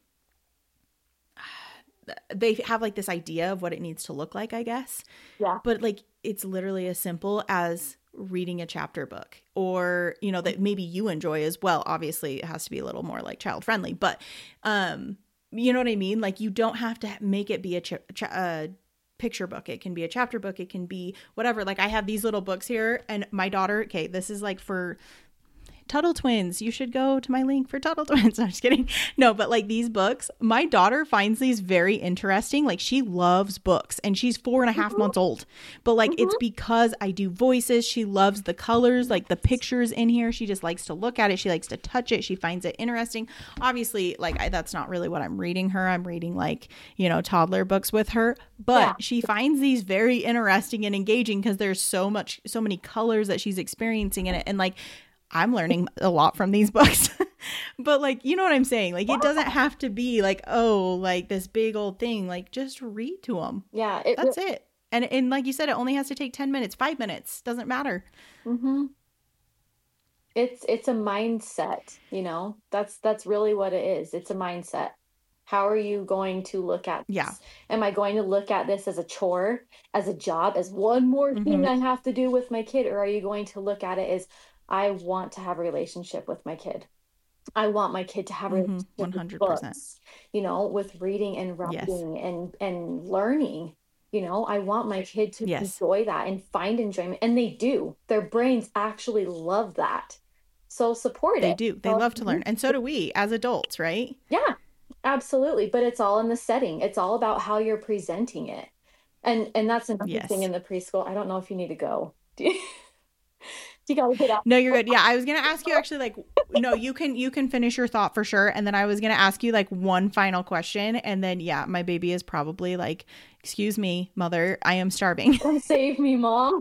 they have like this idea of what it needs to look like, I guess. Yeah. But like it's literally as simple as reading a chapter book or, you know, that maybe you enjoy as well. Obviously, it has to be a little more like child friendly, but um you know what I mean? Like you don't have to make it be a, ch- ch- a picture book. It can be a chapter book. It can be whatever. Like I have these little books here and my daughter, okay, this is like for Tuttle Twins. You should go to my link for Tuttle Twins. I'm just kidding. No, but like these books, my daughter finds these very interesting. Like she loves books and she's four and a half Mhm. months old. But like it's Mhm. because I do voices. She loves the colors, like the pictures in here. She just likes to look at it. She likes to touch it. She finds it interesting. Obviously, like I, that's not really what I'm reading her. I'm reading like, you know, toddler books with her. But Yeah. she finds these very interesting and engaging because there's so much, so many colors that she's experiencing in it. And like, I'm learning a lot from these books. But like, you know what I'm saying? Like it doesn't have to be like, oh, like this big old thing. Like just read to them. Yeah. It. That's it. And and like you said, it only has to take ten minutes, five minutes, doesn't matter. Mm-hmm. It's it's a mindset, you know. That's that's really what it is. It's a mindset. How are you going to look at Yeah. this? Am I going to look at this as a chore, as a job, as one more thing Mm-hmm. I have to do with my kid? Or are you going to look at it as I want to have a relationship with my kid? I want my kid to have a Mm-hmm. relationship with one hundred percent. books, you know, with reading and Yes. writing and and learning. You know, I want my kid to Yes. enjoy that and find enjoyment. And they do. Their brains actually love that. So support They it. do. They So, love to learn. And so do we as adults, right? yeah, absolutely. But it's all in the setting. It's all about how you're presenting it. And and that's another thing Yes. in the preschool. I don't know if you need to go. Do you, you gotta get out. No, you're good. Yeah, I was gonna ask you actually like no, you can you can finish your thought for sure. And then I was gonna ask you like one final question. And then yeah, my baby is probably like, excuse me, mother, I am starving. Come save me, mom.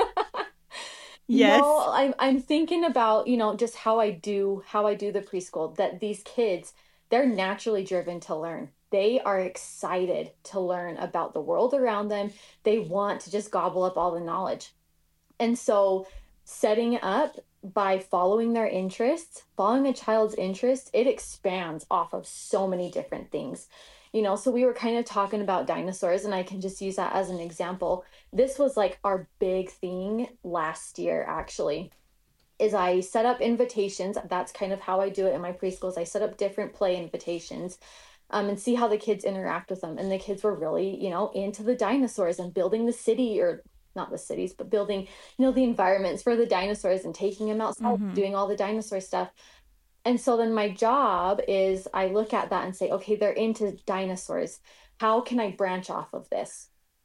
Yes. No, I'm I'm thinking about, you know, just how I do how I do the preschool, that these kids, they're naturally driven to learn. They are excited to learn about the world around them. They want to just gobble up all the knowledge. And so setting up by following their interests, following a child's interests, it expands off of so many different things. You know, so we were kind of talking about dinosaurs, and I can just use that as an example. This was like our big thing last year, actually, is I set up invitations. That's kind of how I do it in my preschools. I set up different play invitations, um, and see how the kids interact with them. And the kids were really, you know, into the dinosaurs and building the city, or not the cities, but building, you know, the environments for the dinosaurs and taking them outside, Mm-hmm. doing all the dinosaur stuff. And so then my job is I look at that and say, okay, they're into dinosaurs. How can I branch off of this?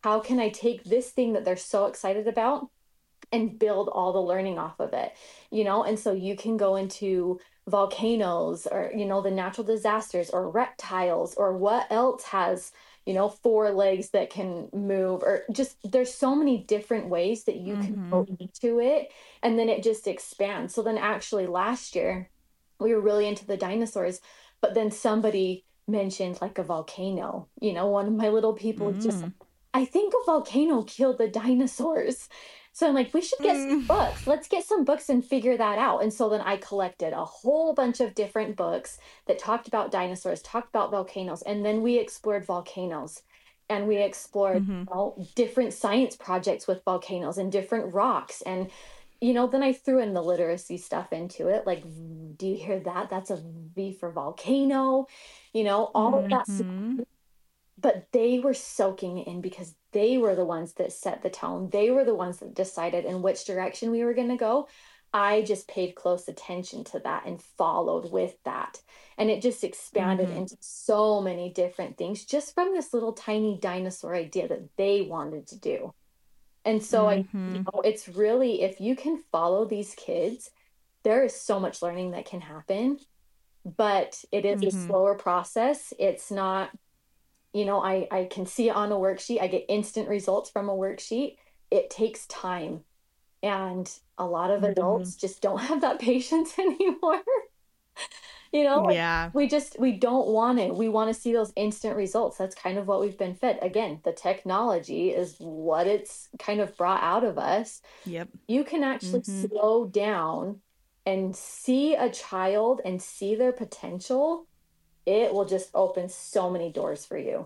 how can I take this thing that they're so excited about and build all the learning off of it, you know? And so you can go into volcanoes, or, you know, the natural disasters, or reptiles, or what else has, you know, four legs that can move, or just, there's so many different ways that you can Mm-hmm. go into it. And then it just expands. So then actually last year we were really into the dinosaurs, but then somebody mentioned like a volcano, you know, one of my little people just, Mm. I think a volcano killed the dinosaurs. So I'm like, we should get some Mm. books. Let's get some books and figure that out. And so then I collected a whole bunch of different books that talked about dinosaurs, talked about volcanoes, and then we explored volcanoes. And we explored, Mm-hmm. you know, different science projects with volcanoes and different rocks. And, you know, then I threw in the literacy stuff into it. Like, do you hear that? That's a V for volcano, you know, all of that stuff. Mm-hmm. But they were soaking it in because they were the ones that set the tone. They were the ones that decided in which direction we were going to go. I just paid close attention to that and followed with that. And it just expanded Mm-hmm. into so many different things just from this little tiny dinosaur idea that they wanted to do. And so I, you Mm-hmm. know, it's really, if you can follow these kids, there is so much learning that can happen, but it is a Mm-hmm. slower process. It's not, you know, I, I can see it on a worksheet. I get instant results from a worksheet. It takes time. And a lot of Mm-hmm. adults just don't have that patience anymore. You know, like, Yeah. we just, we don't want it. We want to see those instant results. That's kind of what we've been fed. Again, the technology is what it's kind of brought out of us. Yep. You can actually Mm-hmm. slow down and see a child and see their potential. It will just open so many doors for you.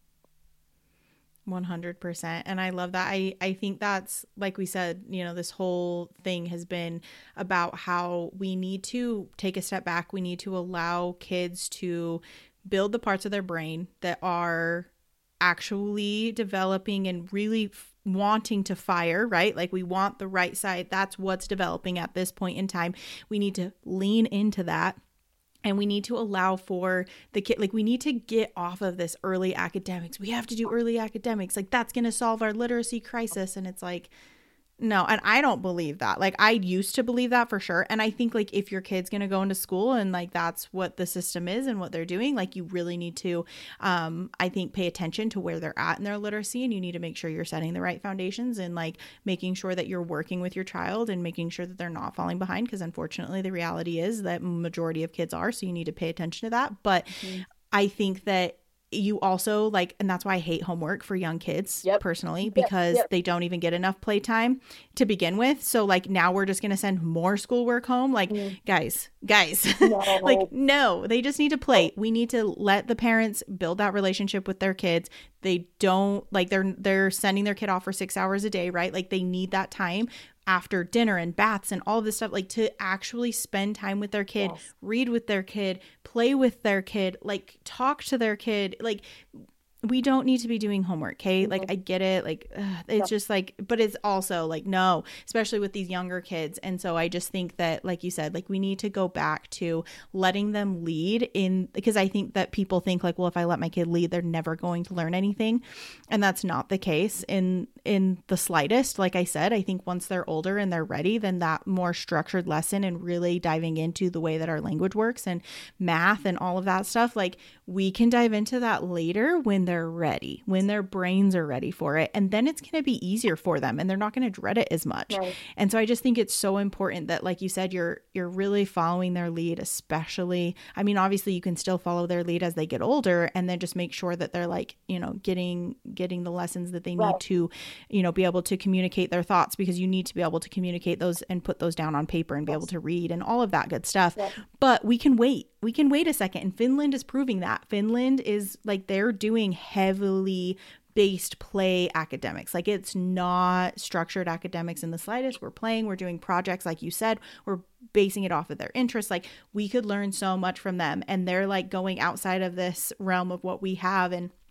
one hundred percent. And I love that. I, I think that's, like we said, you know, this whole thing has been about how we need to take a step back. We need to allow kids to build the parts of their brain that are actually developing and really f- wanting to fire, right? Like we want the right side. That's what's developing at this point in time. We need to lean into that. And we need to allow for the kid, like we need to get off of this early academics. We have to do early academics. Like that's going to solve our literacy crisis. And it's like, no, and I don't believe that. Like I used to believe that for sure. And I think like if your kid's going to go into school and like that's what the system is and what they're doing, like you really need to, um, I think, pay attention to where they're at in their literacy, and you need to make sure you're setting the right foundations and like making sure that you're working with your child and making sure that they're not falling behind. Because unfortunately, the reality is that majority of kids are. So you need to pay attention to that. But Mm-hmm. I think that you also like, and that's why I hate homework for young kids Yep. personally, Yep. because Yep. they don't even get enough playtime to begin with. So like now we're just going to send more schoolwork home. Like Mm. guys, guys, No. like no, they just need to play. We need to let the parents build that relationship with their kids. They don't like they're they're sending their kid off for six hours a day, right? Like they need that time after dinner and baths and all of this stuff, like to actually spend time with their kid, Yes. read with their kid, play with their kid, like talk to their kid. Like we don't need to be doing homework, okay? Like I get it, like ugh, it's Yep. just like, but it's also like no, especially with these younger kids. And so I just think that, like you said, like we need to go back to letting them lead in, because I think that people think like, well, if I let my kid lead, they're never going to learn anything, and that's not the case in in the slightest. Like I said, I think once they're older and they're ready, then that more structured lesson and really diving into the way that our language works and math and all of that stuff, like we can dive into that later when they're ready, when their brains are ready for it. And then it's going to be easier for them and they're not going to dread it as much. Right. And so I just think it's so important that, like you said, you're you're really following their lead, especially, I mean, obviously you can still follow their lead as they get older, and then just make sure that they're like, you know, getting getting the lessons that they need Right. to, you know, be able to communicate their thoughts, because you need to be able to communicate those and put those down on paper and be able Yes. to read and all of that good stuff. Yep. But we can wait. We can wait a second. And Finland is proving that. Finland is like, they're doing heavily based play academics. Like it's not structured academics in the slightest. We're playing, we're doing projects, like you said, we're basing it off of their interests. Like we could learn so much from them, and they're like going outside of this realm of what we have. And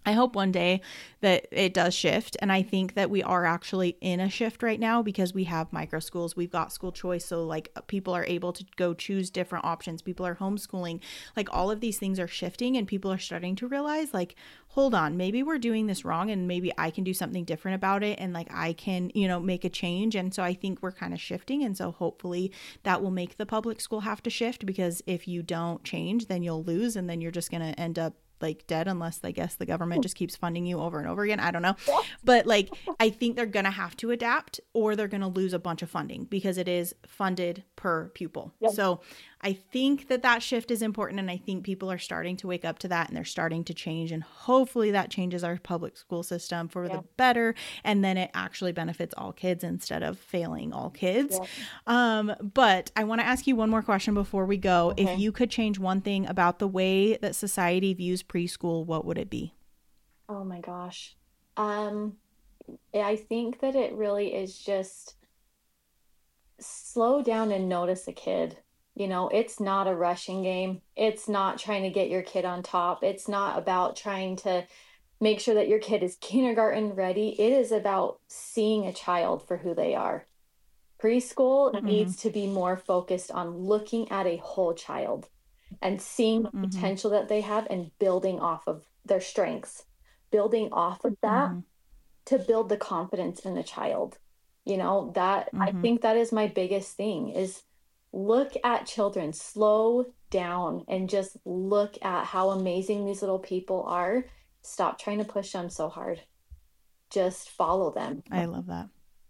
I hope one day that it does shift. And I think that we are actually in a shift right now because we have micro schools. We've got school choice. So like people are able to go choose different options. People are homeschooling. Like all of these things are shifting and people are starting to realize like, hold on, maybe we're doing this wrong and maybe I can do something different about it. And like I can, you know, make a change. And so I think we're kind of shifting. And so hopefully that will make the public school have to shift, because if you don't change, then you'll lose. And then you're just going to end up like dead, unless I guess the government just keeps funding you over and over again. I don't know. But like, I think they're going to have to adapt or they're going to lose a bunch of funding because it is funded per pupil. Yep. So I think that that shift is important. And I think people are starting to wake up to that and they're starting to change. And hopefully that changes our public school system for yeah. the better. And then it actually benefits all kids instead of failing all kids. Yeah. Um, but I want to ask you one more question before we go. Okay. If you could change one thing about the way that society views preschool, what would it be? Oh my gosh. Um, I think that it really is just slow down and notice a kid. You know, it's not a rushing game. It's not trying to get your kid on top. It's not about trying to make sure that your kid is kindergarten ready. It is about seeing a child for who they are. Preschool mm-hmm. needs to be more focused on looking at a whole child and seeing the mm-hmm. potential that they have and building off of their strengths, building off of that mm-hmm. to build the confidence in the child. You know, that mm-hmm. I think that is my biggest thing is look at children, slow down and just look at how amazing these little people are. Stop trying to push them so hard. Just follow them. I love that.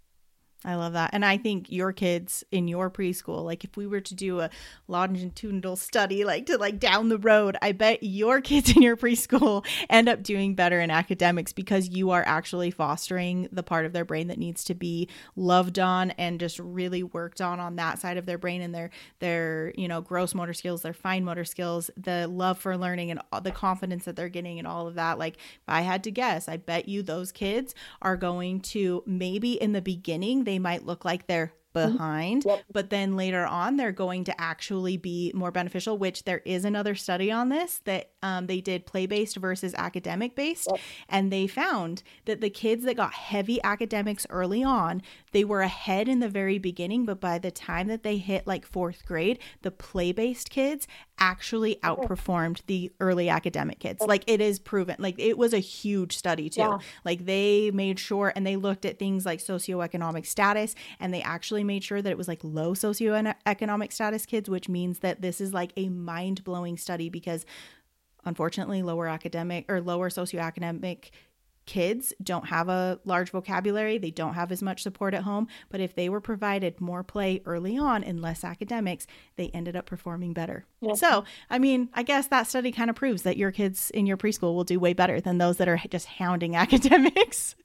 I love that. And I think your kids in your preschool, like if we were to do a longitudinal study, like to like down the road, I bet your kids in your preschool end up doing better in academics because you are actually fostering the part of their brain that needs to be loved on and just really worked on on that side of their brain and their, their, you know, gross motor skills, their fine motor skills, the love for learning and the confidence that they're getting and all of that. Like if I had to guess, I bet you those kids are going to maybe in the beginning, they might look like they're behind, yep. but then later on they're going to actually be more beneficial, which there is another study on this that um, they did play-based versus academic-based. Yep. And they found that the kids that got heavy academics early on, they were ahead in the very beginning, but by the time that they hit like fourth grade, the play-based kids actually outperformed the early academic kids. Like it is proven, like it was a huge study too. Yeah. Like they made sure, and they looked at things like socioeconomic status, and they actually made sure that it was like low socioeconomic status kids, which means that this is like a mind-blowing study because unfortunately lower academic or lower socioeconomic kids don't have a large vocabulary. They don't have as much support at home. But if they were provided more play early on and less academics, they ended up performing better. Yep. So, I mean, I guess that study kind of proves that your kids in your preschool will do way better than those that are just hounding academics.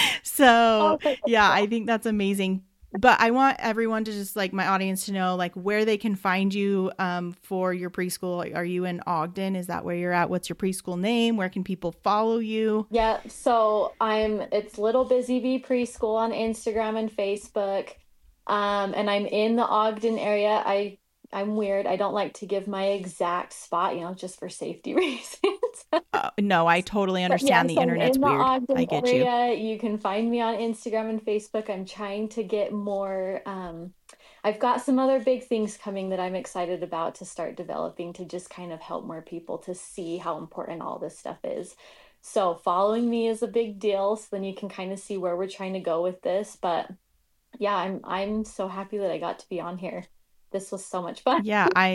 So, oh, yeah, I think that's amazing. But I want everyone to just like my audience to know like where they can find you um, for your preschool. Are you in Ogden? Is that where you're at? What's your preschool name? Where can people follow you? Yeah. So I'm, it's Little Busy Bee Preschool on Instagram and Facebook. Um, and I'm in the Ogden area. I, I'm weird. I don't like to give my exact spot, you know, just for safety reasons. uh, no, I totally understand. Yeah, the so internet's in the weird. Ogden I get area, you. You can find me on Instagram and Facebook. I'm trying to get more. Um, I've got some other big things coming that I'm excited about to start developing to just kind of help more people to see how important all this stuff is. So following me is a big deal. So then you can kind of see where we're trying to go with this. But yeah, I'm I'm so happy that I got to be on here. This was so much fun. Yeah, I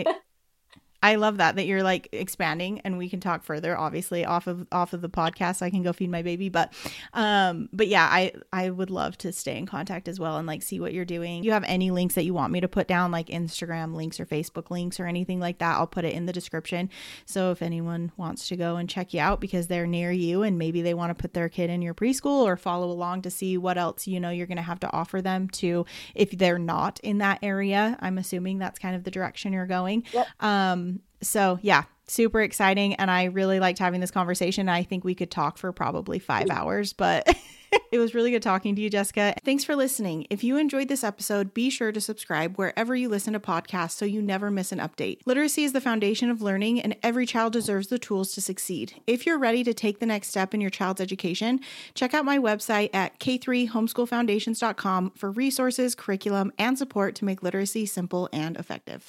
I love that, that you're like expanding, and we can talk further, obviously off of, off of the podcast. I can go feed my baby, but, um, but yeah, I, I would love to stay in contact as well and like see what you're doing. Do you have any links that you want me to put down, like Instagram links or Facebook links or anything like that? I'll put it in the description. So if anyone wants to go and check you out because they're near you and maybe they want to put their kid in your preschool or follow along to see what else, you know, you're going to have to offer them to, if they're not in that area, I'm assuming that's kind of the direction you're going. Yep. Um, So yeah, super exciting. And I really liked having this conversation. I think we could talk for probably five hours, but It was really good talking to you, Jessica. Thanks for listening. If you enjoyed this episode, be sure to subscribe wherever you listen to podcasts so you never miss an update. Literacy is the foundation of learning, and every child deserves the tools to succeed. If you're ready to take the next step in your child's education, check out my website at k three homeschool foundations dot com for resources, curriculum, and support to make literacy simple and effective.